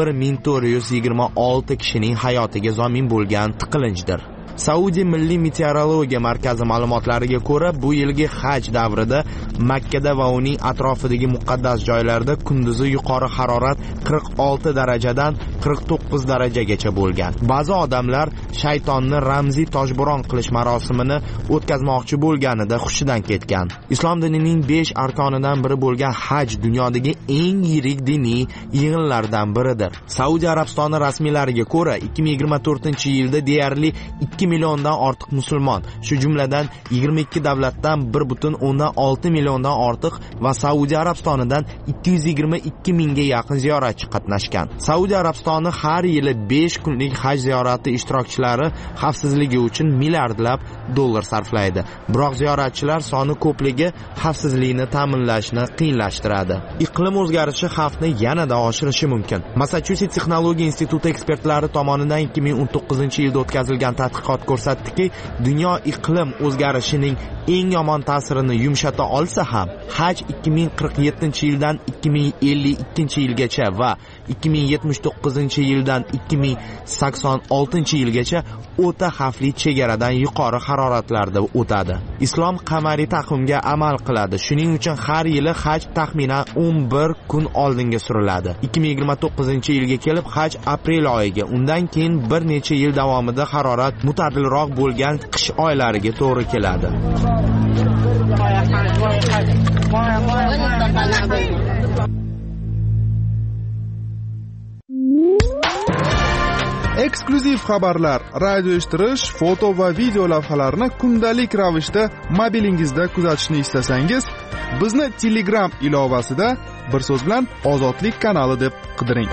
1426 kishining hayotiga zomin bo'lgan tiqilinchdir. Saudiya Milliy meteorologiya markazi ma'lumotlariga ko'ra, bu yilgi haj davrida Makkada va uning atrofidagi muqaddas joylarda kunduzi yuqori harorat 46 darajadan 49 darajagacha bo'lgan. Ba'zi odamlar shaytonni ramziy toshbo'ron qilish marosimini o'tkazmoqchi bo'lganida hushidan ketgan. Islom dinining 5 arkonidan biri bo'lgan haj dunyodagi eng yirik diniy yig'inlardan biridir. Saudiya Arabistoni rasmiylariga ko'ra 2024-yilda deyarli 2 milliondan ortiq musulmon, shu jumladan 22 davlatdan 1.6 milliondan ortiq va Saudiya Arabistonidan 222 mingga yaqin ziyoratchi qatnashgan. Saudiya Arabistoni har yili 5 kunlik haj ziyorati ishtirokchilari xavfsizligi uchun milliardlab dollar sarflaydi. Biroq ziyoratchilar soni ko'pligi xavfsizlikni ta'minlashni qiyinlashtiradi. Iqlim o'zgarishi xavfni yanada oshirishi mumkin. Massachusetts Texnologiya instituti ekspertlari tomonidan 2019-yilda o'tkazilgan tadqiqot ko'rsatdiki, dunyo iqlim o'zgarishining eng yomon ta'sirini yumshata olsa ham, haj 2047-yildan 2052-yilgacha va 2079-yildan 2086-yilgacha o'ta xavfli chegaradan yuqori haroratlarda o'tadi. Islom qamariy taqvimga amal qiladi. Shuning uchun har yili haj taxminan 11 kun oldinga suriladi. 2029-yilga kelib haj aprel oyiga, undan keyin bir necha yil davomida harorat mutadilroq bo'lgan qish oylariga to'g'ri keladi. Eksklyuziv xabarlar, radio eshittirish, foto va video lavhalarni kundalik ravishda mobilingizda kuzatishni istasangiz, bizni Telegram ilovasida bir so'z bilan Ozodlik kanali deb qidiring.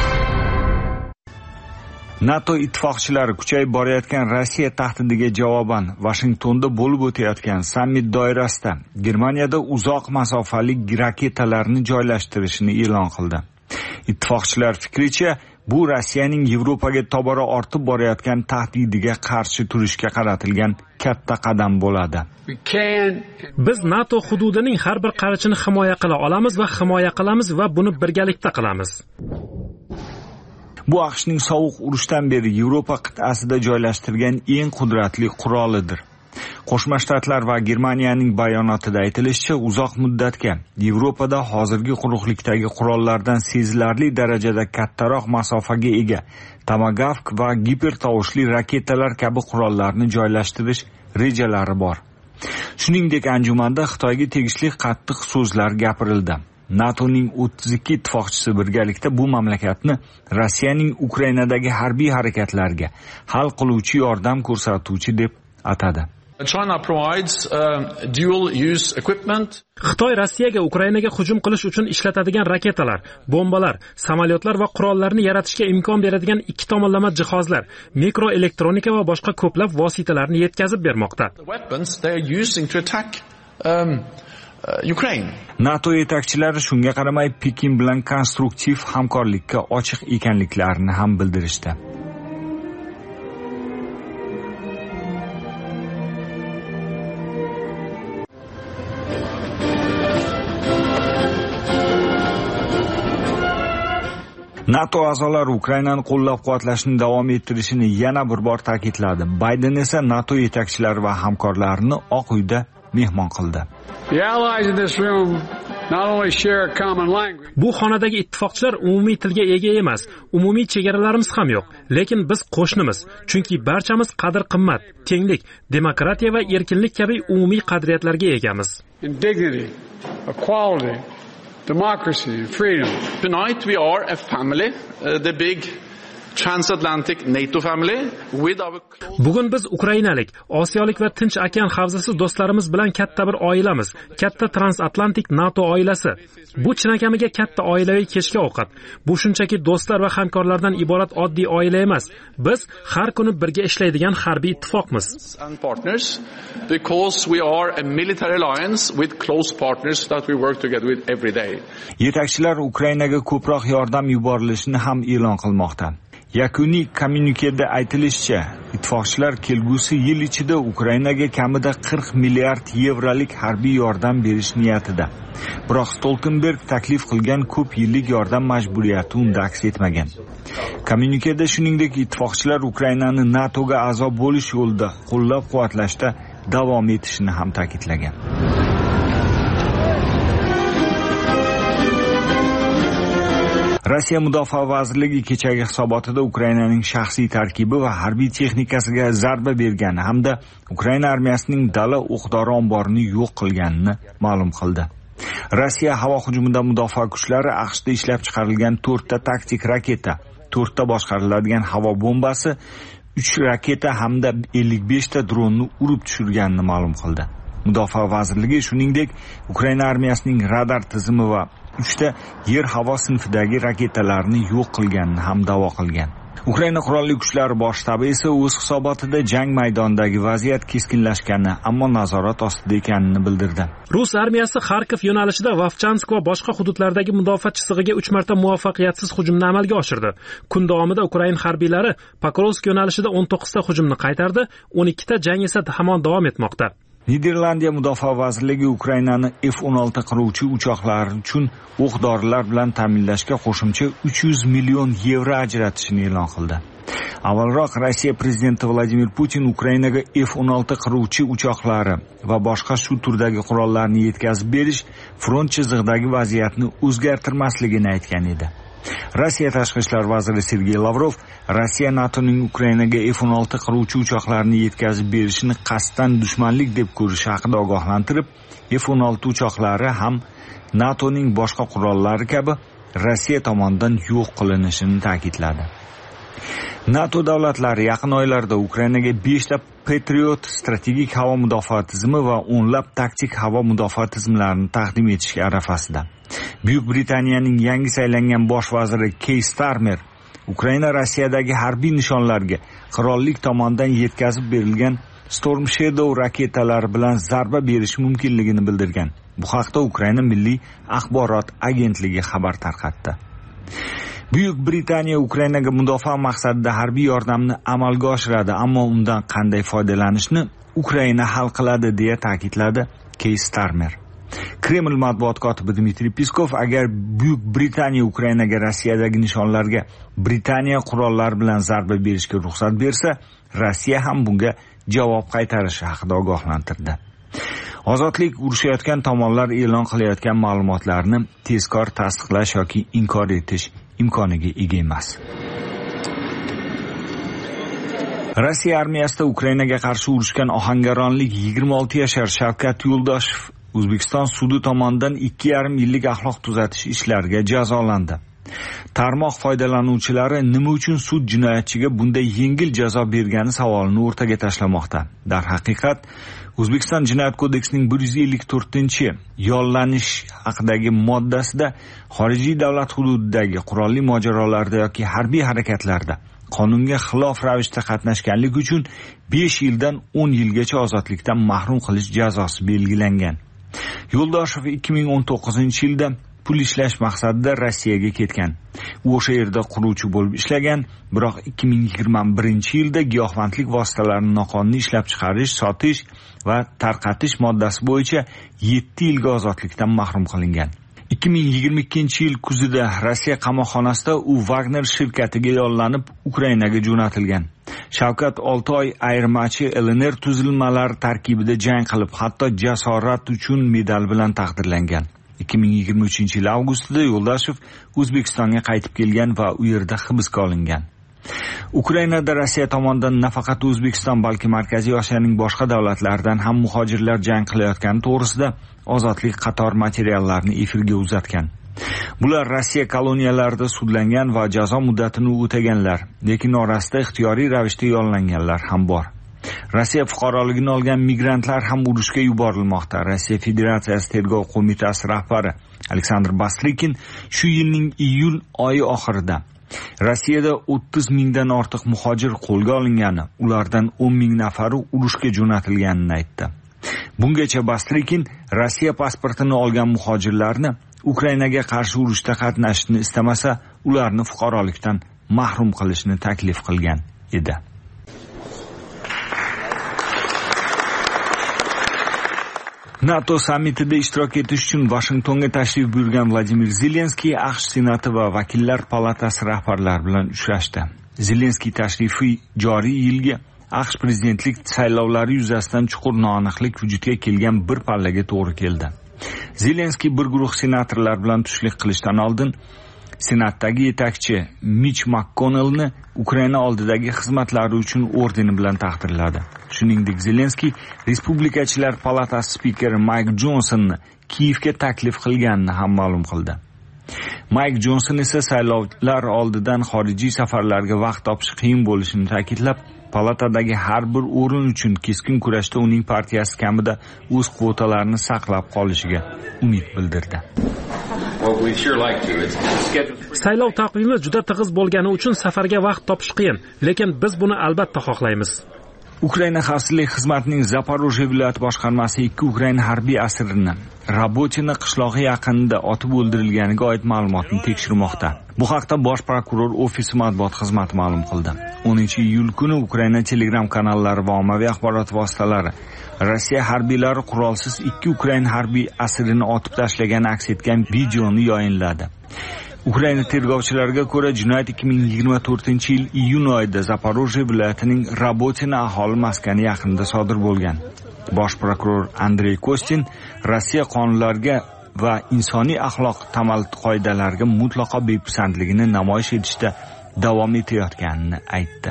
NATO ittifoqchilari kuchayib borayotgan Rossiya tahdidiga javoban Washingtonda bo'lib o'tayotgan sammit doirasida Germaniyada uzoq masofali raketalarni joylashtirishini e'lon qildi. Ittifoqchilar fikricha, bu Rossiyaning Yevropaga tobora ortib borayotgan tahdidiga qarshi turishga qaratilgan katta qadam bo'ladi. Biz NATO hududining har bir qarichini himoya qila olamiz va himoya qilamiz va buni birgalikda qilamiz. Bu AQShning sovuq urushdan beri Yevropa qit'asida joylashtirgan eng qudratli qurolidir. Qo'shma Shtatlar va Germaniyaning bayonotida aytilishicha, uzoq muddatga Yevropada hozirgi quruqlikdagi qurollardan sezilarli darajada kattaroq masofaga ega Tomahawk va gipertovushli raketalar kabi qurollarni joylashtirish rejalari bor. Shuningdek, anjumanda Xitoyga tegishli qattiq so'zlar gapirildi. NATOning 32 ittifoqchisi birgalikda bu mamlakatni Rossiyaning Ukrainadagi harbiy harakatlarga hal qiluvchi yordam ko'rsatuvchi deb atadi. China provides dual use equipment. Xitoy Rossiyaga Ukrainaga hujum qilish uchun ishlatadigan raketalar, bombalar, samolyotlar va qurollarni yaratishga imkon beradigan ikki tomonlama jihozlar, mikroelektronika va boshqa ko'plab vositalarni yetkazib bermoqda. NATO yetakchilari shunga qaramay Pekin bilan konstruktiv hamkorlikka ochiq ekanliklarini ham bildirishdi. NATO a'zolari Ukrainani qo'llab-quvvatlashni davom ettirishini yana bir bor ta'kidladi. Bayden esa NATO yetakchilari va hamkorlarini Oq uyda mehmon qildi. Bu xonadagi ittifoqchilar umumiy tilga ega emas, umumiy chegaralarimiz ham yo'q, lekin biz qo'shnimiz, chunki barchamiz qadr-qimmat, tenglik, demokratiya va erkinlik kabi umumiy qadriyatlarga egamiz. Democracy and freedom. Tonight we are a family, the big transatlantic NATO family with our Bugun biz Ukrainalik, Osiyolik va Tinch okean havzasi do'stlarimiz bilan katta bir oilamiz, katta transatlantik NATO oilasi. Bu chinakamiga katta oilaviy kechki ovqat. Bu shunchaki do'stlar va hamkorlardan iborat oddiy oila emas. Biz har kuni birga ishlaydigan harbiy ittifoqmiz. And partners because we are a military alliance with close partners that we work together with every day. Yetakchilar Ukrainaga ko'proq yordam yuborilishini ham e'lon qilmoqda. Yakuniy kommunikeda aytilishicha, ittifoqchilar kelgusi yil ichida Ukrainaga kamida 40 milliard yevrolik harbiy yordam berish niyatida. Biroq Stoltenberg taklif qilgan ko'p yillik yordam majburiyati unda aks etmagan. Kommunikeda shuningdek ittifoqchilar Ukrainani NATOga a'zo bo'lish yo'lida qo'llab-quvvatlashda davom etishini ham ta'kidlagan. Rossiya Mudofaa vazirligi kechagi hisobotida Ukrainaning shaxsiy tarkibi va harbiy texnikasiga zarba bergani hamda Ukraina armiyasining dala o'q-dori omborini yo'q qilganini ma'lum qildi. Rossiya havo hujumida mudofaa kuchlari AQShda ishlab chiqarilgan 4 ta taktik raketa, 4 ta boshqariladigan havo bombasi, 3 raketa hamda 55 ta dronni urib tushirganini ma'lum qildi. Mudofaa vazirligi shuningdek Ukraina armiyasining radar tizimi va 3 ta yer-havo sinfidagi raketalarni yo'q qilganini ham da'vo qilgan. Ukraina qurolli kuchlari bosh shtabi esa o'z hisobotida jang maydonidagi vaziyat keskinlashganini, ammo nazorat ostida ekanini bildirdi. Rus armiyasi Xarkov yo'nalishida Vovchansk va boshqa hududlardagi mudofaa chizig'iga 3 marta muvaffaqiyatsiz hujumni amalga oshirdi. Kun davomida Ukraina harbiylari Pokrovsk yo'nalishida 19 ta hujumni qaytardi, 12 ta jang esa hamon davom etmoqda. Niderlandiya mudofaa vazirligi Ukrainani F-16 qiruvchi uchoqlar uchun o'q-dorilar bilan ta'minlashga qo'shimcha 300 million yevro ajratishini e'lon qildi. Avvalroq Rossiya prezidenti Vladimir Putin Ukrainaga F-16 qiruvchi uchoqlari va boshqa shu turdagi qurollarni yetkazib berish front chizig'idagi vaziyatni o'zgartirmasligini aytgan edi. Rossiya tashqi ishlar vaziri Sergey Lavrov Rossiya NATOning Ukrainaga F-16 qiruvchi uchoqlarni yetkazib berishini qasddan dushmanlik deb ko'rishi haqida ogohlantirib, F-16 uchoqlari ham NATOning boshqa qurollari kabi Rossiya tomonidan yo'q qilinishini ta'kidladi. NATO davlatlari yaqin oylarda Ukrainaga 5 ta Patriot strategik havo mudofaa tizimi va o'nlab taktik havo mudofaa tizimlarini taqdim etishga arafasida. Buyuk Britaniyaning yangi saylangan bosh vaziri Keir Starmer Ukraina Rossiyadagi harbiy nishonlarga qirollik tomonidan yetkazib berilgan Storm Shadow raketalari bilan zarba berish mumkinligini bildirgan. Bu haqda Ukraina Milliy axborot agentligi xabar tarqatdi. Buyuk Britaniya Ukrainaga mudofaa maqsadida harbiy yordamni amalga oshiradi, ammo undan qanday foydalanishni Ukraina hal qiladi deya ta'kidladi Keir Starmer. Kreml matbuot kotibi Dmitriy Peskov agar Buyuk Britaniya Ukrainaga Rossiyadagi nishonlarga Britaniya qurollari bilan zarba berishga ruxsat bersa, Rossiya ham bunga javob qaytarishi haqida ogohlantirdi. Ozodlik urushayotgan tomonlar e'lon qilayotgan ma'lumotlarni tezkor tasdiqlash yoki inkor etish imkoniga ega emas. Rossiya armiyasida Ukrainaga qarshi urushgan ohangaronlik 26 yashar Shavkat Yo'ldoshev O'zbekiston sudi tomonidan 2,5 yillik axloq tuzatish ishlariga jazolandi. Tarmoq foydalanuvchilari nima uchun sud jinoyatchiga bunday yengil jazo bergani savolini o'rtaga tashlamoqda. Darhaqiqat, O'zbekiston Jinoyat kodeksining 154-yollanish haqidagi moddasida xorijiy davlat hududidagi qurolli mojarolarda yoki harbiy harakatlarda qonunga xilof ravishda qatnashganlik uchun 5 yildan 10 yilgacha ozodlikdan mahrum qilish jazosi belgilangan. Yo'ldoshev 2019-yilda pul ishlash maqsadida Rossiyaga ketgan. U o'sha yerda quruvchi bo'lib ishlagan, biroq 2021-yilda giyohvandlik vositalarini noqonuniy ishlab chiqarish, sotish va tarqatish moddasi bo'yicha 7 yilga ozodlikdan mahrum qilingan. 2022-yil kuzida Rossiya qamoqxonasida u Wagner shirkatiga yollanib Ukrainaga jo'natilgan. Shavkat 6 oy ayirmachi LNR tuzilmalari tarkibida jang qilib, hatto jasorat uchun medal bilan taqdirlangan. 2023-yil avgustida Yo'ldoshev O'zbekistonga qaytib kelgan va u yerda hibsga olingan. Ukrainada Rossiya tomonidan nafaqat O'zbekiston, balki Markaziy Osiyoning boshqa davlatlaridan ham muhojirlar jang qilayotgani to'g'risida ozodlik qator materiallarni efirga uzatgan. Bular Rossiya koloniyalarida sudlangan va jazo muddatini o'taganlar, lekin orasida ixtiyoriy ravishda yollanganlar ham bor. Rossiya fuqaroligini olgan migrantlar ham urushga yuborilmoqda. Rossiya Federatsiyasi Tergov qo'mitasi rahbari Aleksandr Bastrikin shu yilning iyul oyi oxirida Rossiyada 30 mingdan ortiq muhojir qo'lga olingani, ulardan 10 ming nafari urushga jo'natilganini aytdi. Bungacha Bastrikin Rossiya pasportini olgan muhojirlarni Ukrainaga qarshi urushda qatnashishni istamasa, ularni fuqarolikdan mahrum qilishni taklif qilgan edi. NATO sammitida ishtirok etish uchun Washingtonga tashrif buyurgan Vladimir Zelenskiy AQSh Senati va Vakillar palatasi rahbarlari bilan uchrashdi. Zelenskiy tashrifi joriy yilgi AQSh prezidentlik saylovlari yuzasidan chuqur noaniqlik vujudga kelgan bir pallaga to'g'ri keldi. Zelenskiy bir guruh senatorlar bilan tushlik qilishdan oldin Senatdagi yetakchi Mitch McConnellni Ukraina oldidagi xizmatlari uchun ordeni bilan taqdirladi. Shuningdek, Zelenskiy Respublikachilar palatasi spikeri Mike Johnsonni Kiyevga taklif qilganini ham ma'lum qildi. Mike Johnson esa saylovlar oldidan xorijiy safarlarga vaqt topish qiyin bo'lishini ta'kidlab, palatadagi har bir o'rin uchun keskin kurashda uning partiyasi kamida o'z kvotalarini saqlab qolishiga umid bildirdi. Saylov taqvimi juda tig'iz bo'lgani uchun safarga vaqt topish qiyin, lekin biz buni albatta xohlaymiz. Ukraina xavfsizlik xizmatining Zaporojye viloyati boshqarmasi 2 Ukraina harbiy asirini Rabotina qishlog'i yaqinida otib o'ldirilganiga oid ma'lumotni tekshirmoqda. Bu haqda bosh prokuror ofisi matbuot xizmati ma'lum qildi. 10-iyul kuni Ukraina Telegram kanallari va ommaviy axborot vositalari Rossiya harbiylari qurolsiz 2 Ukraina harbiy asirini otib tashlagani aks etgan videoni yayinladi. Ukraina tergovchilariga ko'ra, jinoyat 2024-yil iyun oyida Zaporojye viloyatining Rabotina aholi maskani yaqinida sodir bo'lgan. Bosh prokuror Andrey Kostin Rossiya qonunlariga va insoniy axloq tamal qoidalariga mutlaqo bepisandligini namoyish etishda davom etayotganini aytdi.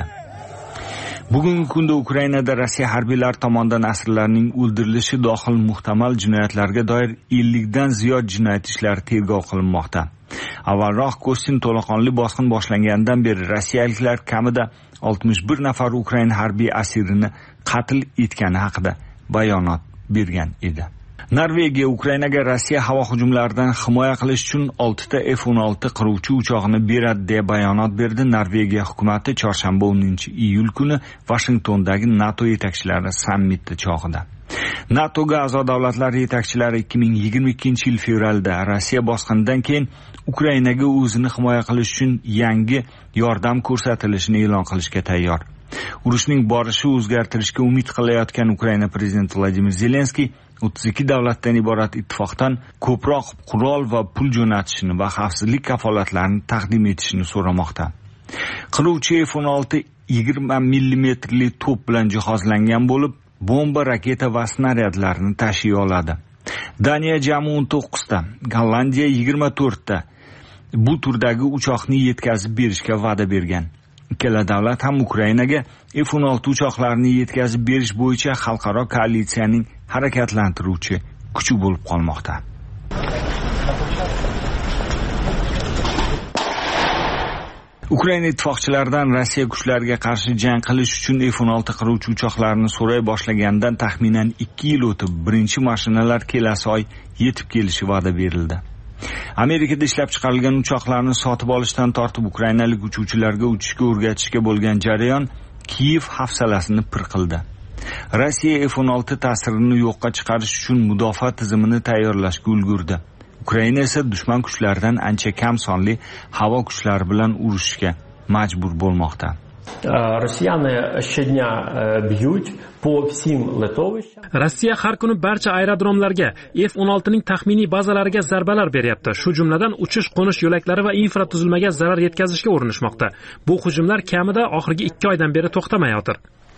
Bugungi kunda Ukrainada Rossiya harbiylari tomonidan asirlarning o'ldirilishi dohil muhtamal jinoyatlarga doir 50 dan ziyod jinoyat ishlari tergov qilinmoqda. Avvalroq Kostin to'laqonli bosqin boshlangandan beri rossiyaliklar kamida 61 nafar Ukraina harbiy asirini qatl etgani haqida bayonot bergan edi. Norvegiya Ukrainaga Rossiya havo hujumlaridan himoya qilish uchun 6 ta F-16 qiruvchi uchoqni beradi deb bayonot berdi. Norvegiya hukumatı chorshanba 10-iyul kuni Washingtondagi NATO yetakchilari sammiti chog'ida. NATOga a'zo davlatlar yetakchilari 2022-yil fevralda Rossiya bosqinidan keyin Ukrainaga o'zini himoya qilish uchun yangi yordam ko'rsatilishini e'lon qilishga tayyor. Urushning borishi o'zgartirishga umid qilayotgan Ukraina prezidenti Vladimir Zelenskiy 32 davlatdan iborat ittifoqdan ko'proq qurol va pul jo'natishini va xavfsizlik kafolatlarini taqdim etishini so'ramoqda. Qiruvchi F-16 20 mm to'p bilan jihozlangan bo'lib, bomba, raketa va snaryadlarni tashiy oladi. Daniya jami 19 ta, Gollandiya 24 ta bu turdagi uchoqni yetkazib berishga va'da bergan. Ikkala davlat ham Ukrainaga F-16 uchoqlarini yetkazib berish bo'yicha xalqaro koalitsiyaning harakatlantiruvchi kuchi bo'lib qolmoqda. Ukraina ittifoqchilaridan Rossiya kuchlariga qarshi jang qilish uchun F-16 qiruvchi uchoqlarini so'ray boshlagandan taxminan 2 yil o'tib, birinchi mashinalar kelasi oy yetib kelishi va'da berildi. Amerikada ishlab chiqarilgan uchoqlarni sotib olishdan tortib ukrainalik uchuvchilarga uchishga o'rgatishga bo'lgan jarayon Kiyev hafsalasini pir qildi. Rossiya F-16 ta'sirini yo'qqa chiqarish uchun mudofaa tizimini tayyorlashga ulgurdi. Ukraina esa dushman kuchlaridan ancha kam sonli havo kuchlari bilan urushishga majbur bo'lmoqda. Rossiya har kuni barcha aerodromlarga, F-16 ning taxminiy bazalariga zarbalar beryapti. Shu jumladan uchish-qo'nish yo'laklari va infratuzilmaga zarar yetkazishga urinishmoqda. Bu hujumlar kamida oxirgi 2 oydan beri to'xtamayotir.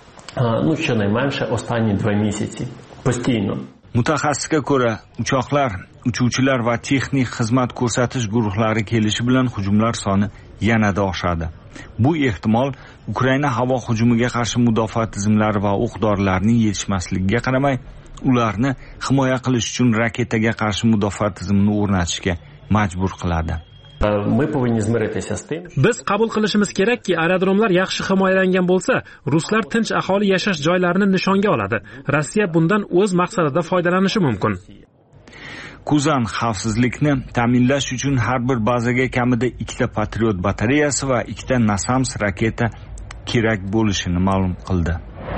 Mutaxassisga ko'ra, uchoqlar, uchuvchilar va texnik xizmat ko'rsatish guruhlari kelishi bilan hujumlar soni yanada oshadi. Bu ehtimol Ukraina havo hujumiga qarshi mudofaa tizimlari va o'q-dorilarning yetishmasligiga qaramay, ularni himoya qilish uchun raketaga qarshi mudofaa tizimini o'rnatishga majbur qiladi. Biz qabul qilishimiz kerakki, aerodromlar yaxshi himoyalangan bo'lsa, ruslar tinch aholi yashash joylarini nishonga oladi. Rossiya bundan o'z maqsadida foydalanishi mumkin. Kuzan xavfsizlikni ta'minlash uchun har bir bazaga kamida 2 ta Patriot batareyasi va 2 ta NASAMS raketa kerak bo'lishini ma'lum qildi.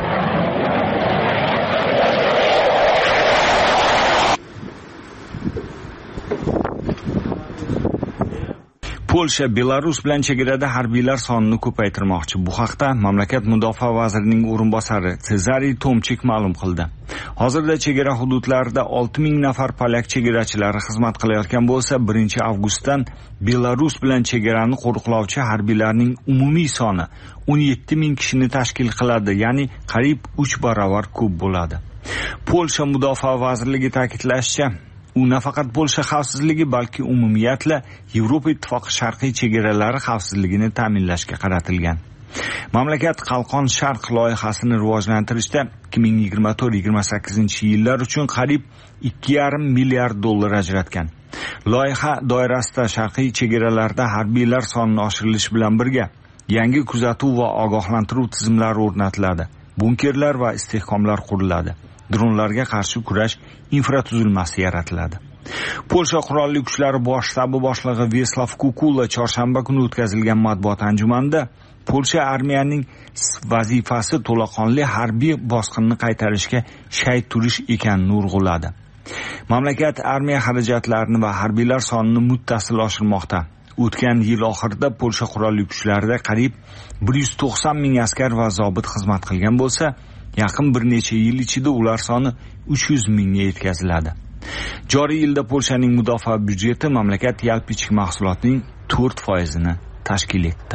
Polsha Belarus bilan chegarada harbiylar sonini ko'paytirmoqchi. Bu haqda mamlakat mudofaa vazirining o'rinbosari Cezary Tomchik ma'lum qildi. Hozirda chegara hududlarida 6000 nafar polyak chegarachilari xizmat qilayotgan bo'lsa, 1-avgustdan Belarus bilan chegarani qo'riqlovchi harbiylarning umumiy soni 17000 kishini tashkil qiladi, ya'ni qariyb 3 barobar ko'p bo'ladi. Polsha mudofaa vazirligi ta'kidlashicha, u nafaqat Polsha xavfsizligi, balki umumiyatla Yevropa Ittifoqi sharqiy chegaralari xavfsizligini ta'minlashga qaratilgan. Mamlakat Qalqon Sharq loyihasini rivojlantirishda 2024-28 yillar uchun qariyb 2,5 milliard dollar ajratgan. Loyiha doirasida sharqiy chegaralarda harbiylar sonini oshirilishi bilan birga yangi kuzatuv va ogohlantiruv tizimlari o'rnatiladi. Bunkerlar va istehkomlar quriladi. Dronlarga qarshi kurash infratuzilmasi yaratiladi. Polsha qurolli kuchlari bosh shtabi boshlig'i Veslav Kukula chorshanba kuni o'tkazilgan matbuot anjumanida Polsha armiyaning vazifasi to'laqonli harbiy bosqinni qaytarishga shay turish ekanini urg'uladi. Mamlakat armiya xarajatlarini va harbiylar sonini muttasil oshirmoqda. O'tgan yil oxirida Polsha qurolli kuchlarida qariyb 190 ming askar va zobit xizmat qilgan bo'lsa, yaqin bir necha yil ichida ular soni 300 mingga yetkaziladi. Joriy yilda Polshaning mudofaa byudjeti mamlakat yalpi ichki mahsulotining 4%ni tashkil etdi.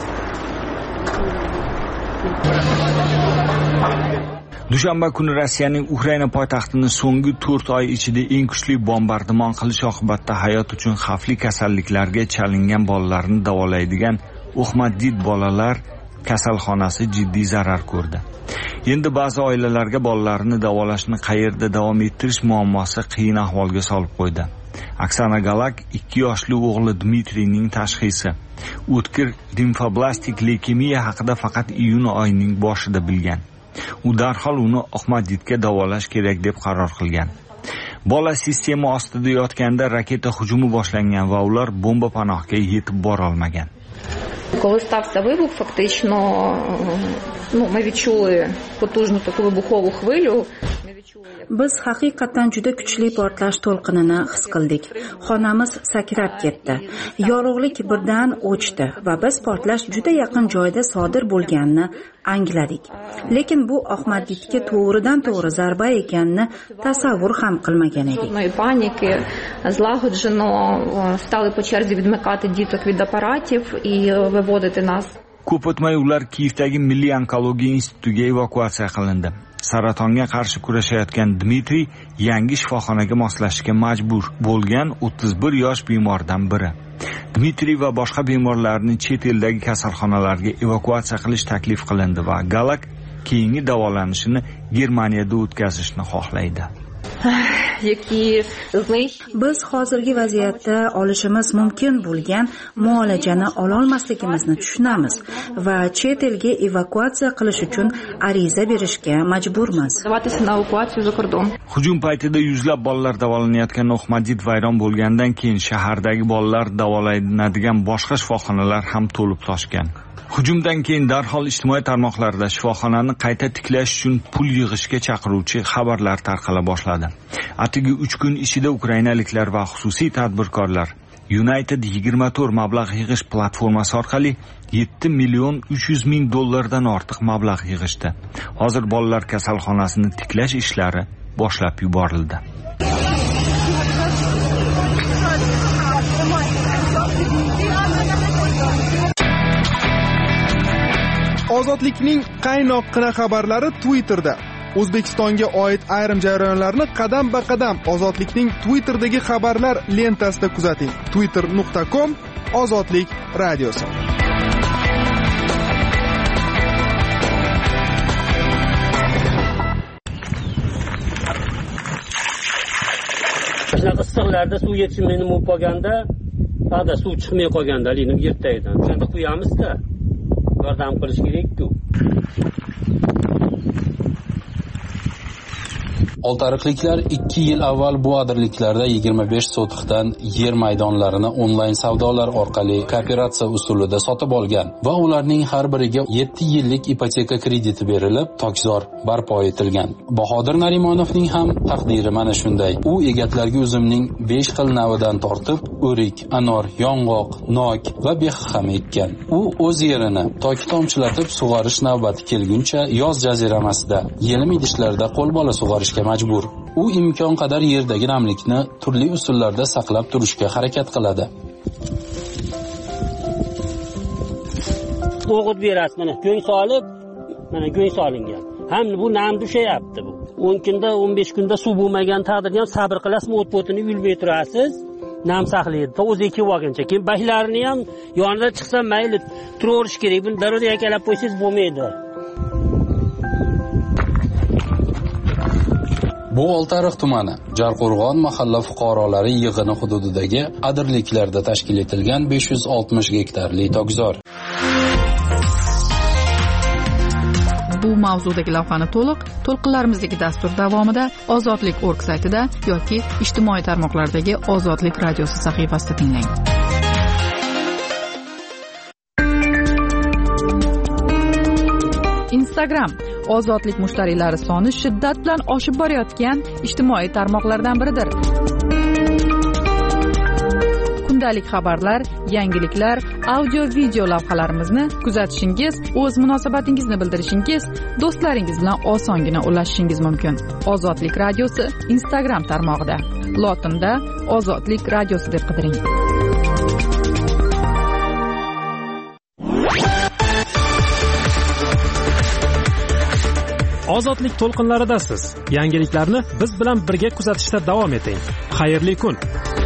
Dushanba kuni Rossiyaning Ukraina poytaxtini so'nggi 4 oy ichida eng kuchli bombardimon qilish oqibatida hayot uchun xavfli kasalliklarga chalingan bolalarni davolaydigan Oxmaddit bolalar kasalxonasi jiddiy zarar ko'rdi. Endi ba'zi oilalarga bolalarini davolashni qayerda davom ettirish muammosi qiyin ahvolga solib qo'ydi. Oksana Galak 2 yoshli o'g'li Dmitriyning tashxisi o'tkir limfoblastik leykemiya haqida faqat iyun oyining boshida bilgan. U darhol uni Oxmadditga davolash kerak deb qaror qilgan. Bola sistema ostida yotganda raketa hujumi boshlangan va ular bomba panohga yetib bora olmagan. Коли стався вибух, фактично, ми відчули потужну таку вибухову хвилю. Biz haqiqatan juda kuchli portlash to'lqinini his qildik. Xonamiz sakrab ketdi. Yorug'lik birdan o'chdi va biz portlash juda yaqin joyda sodir bo'lganini angladik. Lekin bu Oxmadditga to'g'ridan-to'g'ri zarba ekanini tasavvur ham qilmagan edik. Жодної паніки, злагоджено стали по черзі відмикати діток від апаратів і виводити нас. Ko'p o'tmay ular Kiyevdagi Milliy onkologiya institutiga evakuatsiya qilindi. Saratonga qarshi kurashayotgan Dmitriy yangi shifoxonaga moslashishga majbur bo'lgan 31 yosh bemordan biri. Dmitriy va boshqa bemorlarni chet eldagi kasalxonalarga evakuatsiya qilish taklif qilindi va Galak keyingi davolanishini Germaniyada o'tkazishni xohlaydi. Biz hozirgi vaziyatda olishimiz mumkin bo'lgan muolajani ola olmasligimizni tushunamiz va chet elga evakuatsiya qilish uchun ariza berishga majburmiz. Hujum paytida yuzlab bolalar davolanayotgan Oxmaddit vayron bo'lgandan keyin shahardagi bolalar davolanadigan boshqa shifoxonalar ham to'lib toshgan. Hujumdan keyin darhol ijtimoiy tarmoqlarda shifoxonani qayta tiklash uchun pul yig'ishga chaqiruvchi xabarlar tarqala boshladi. Atigi 3 kun ichida ukrainaliklar va xususiy tadbirkorlar United 24 mablag' yig'ish platformasi orqali 7 million 300 ming dollardan ortiq mablag' yig'ishdi. Hozir bolalar kasalxonasini tiklash ishlari boshlab yuborildi. Ozodlikning qaynoqqina xabarlari Twitterda. O'zbekistonga oid ayrim jarayonlarni qadam-ba-qadam Ozodlikning Twitterdagi xabarlar lentasida kuzating. twitter.com/ozodlik radiosi. Shunaqa issiqlarda suv yetishmaydi bo'lib qolganda, hada suv chiqmay qolganda, lekin ertaydan shunda quyamiz-da. Yordam qilish kerak-ku. Oltiariqliklar 2 yil avval bu adirliklarda 25 sotixdan yer maydonlarini onlayn savdolar orqali kooperatsiya usulida sotib olgan va ularning har biriga 7 yillik ipoteka krediti berilib, tokzor barpo etilgan. Bahodir Narimonovning ham taqdiri mana shunday. U egatlarga uzumning 5 xil navidan tortib, o'rik, anor, yong'oq, nok va bexam ekkan. U o'z yerini toki tomchilatib sug'orish navbati kelguncha yoz jaziramasida, yelim idishlarda qo'lbola sug'orishga majbur. U imkon qadar yerdagi namlikni turli usullarda saqlab turishga harakat qiladi. O'g'it berasiz, mana go'ng solib, mana go'ng solingan. Ham bu nam dushayapti bu. 10 kunda 15 kunda suv bo'lmagan taqdirda ham sabr qilasiz, o't-o'tini yulmay turasiz. Nam saqlaydi. O'ziga kelib olguncha. Keyin bashlarini ham yonida chiqsa mayli turaverish kerak. Buni darrov yakalab qo'ysangiz bo'lmaydi. Bu Oltiariq tumani Jarqo'rg'on mahalla fuqarolari yig'ini hududidagi adirliklarda tashkil etilgan 560 gektarli tokzor. Bu mavzudagi lavhani to'lqinlarimizdagi dastur davomida Ozodlik.org saytida yoki ijtimoiy tarmoqlardagi Ozodlik radiosi sahifasida tinglang. Instagram Ozodlik mushtariylari soni shiddat bilan oshib borayotgan ijtimoiy tarmoqlardan biridir. Kundalik xabarlar, yangiliklar, audio-video lavhalarimizni kuzatishingiz, o'z munosabatingizni bildirishingiz, do'stlaringiz bilan osongina ulashishingiz mumkin. Ozodlik radiosi Instagram tarmog'ida. Lotinda Ozodlik radiosi deb qidiring. Ozodlik to'lqinlaridasiz. Yangiliklarni biz bilan birga kuzatishda davom eting. Xayrli kun.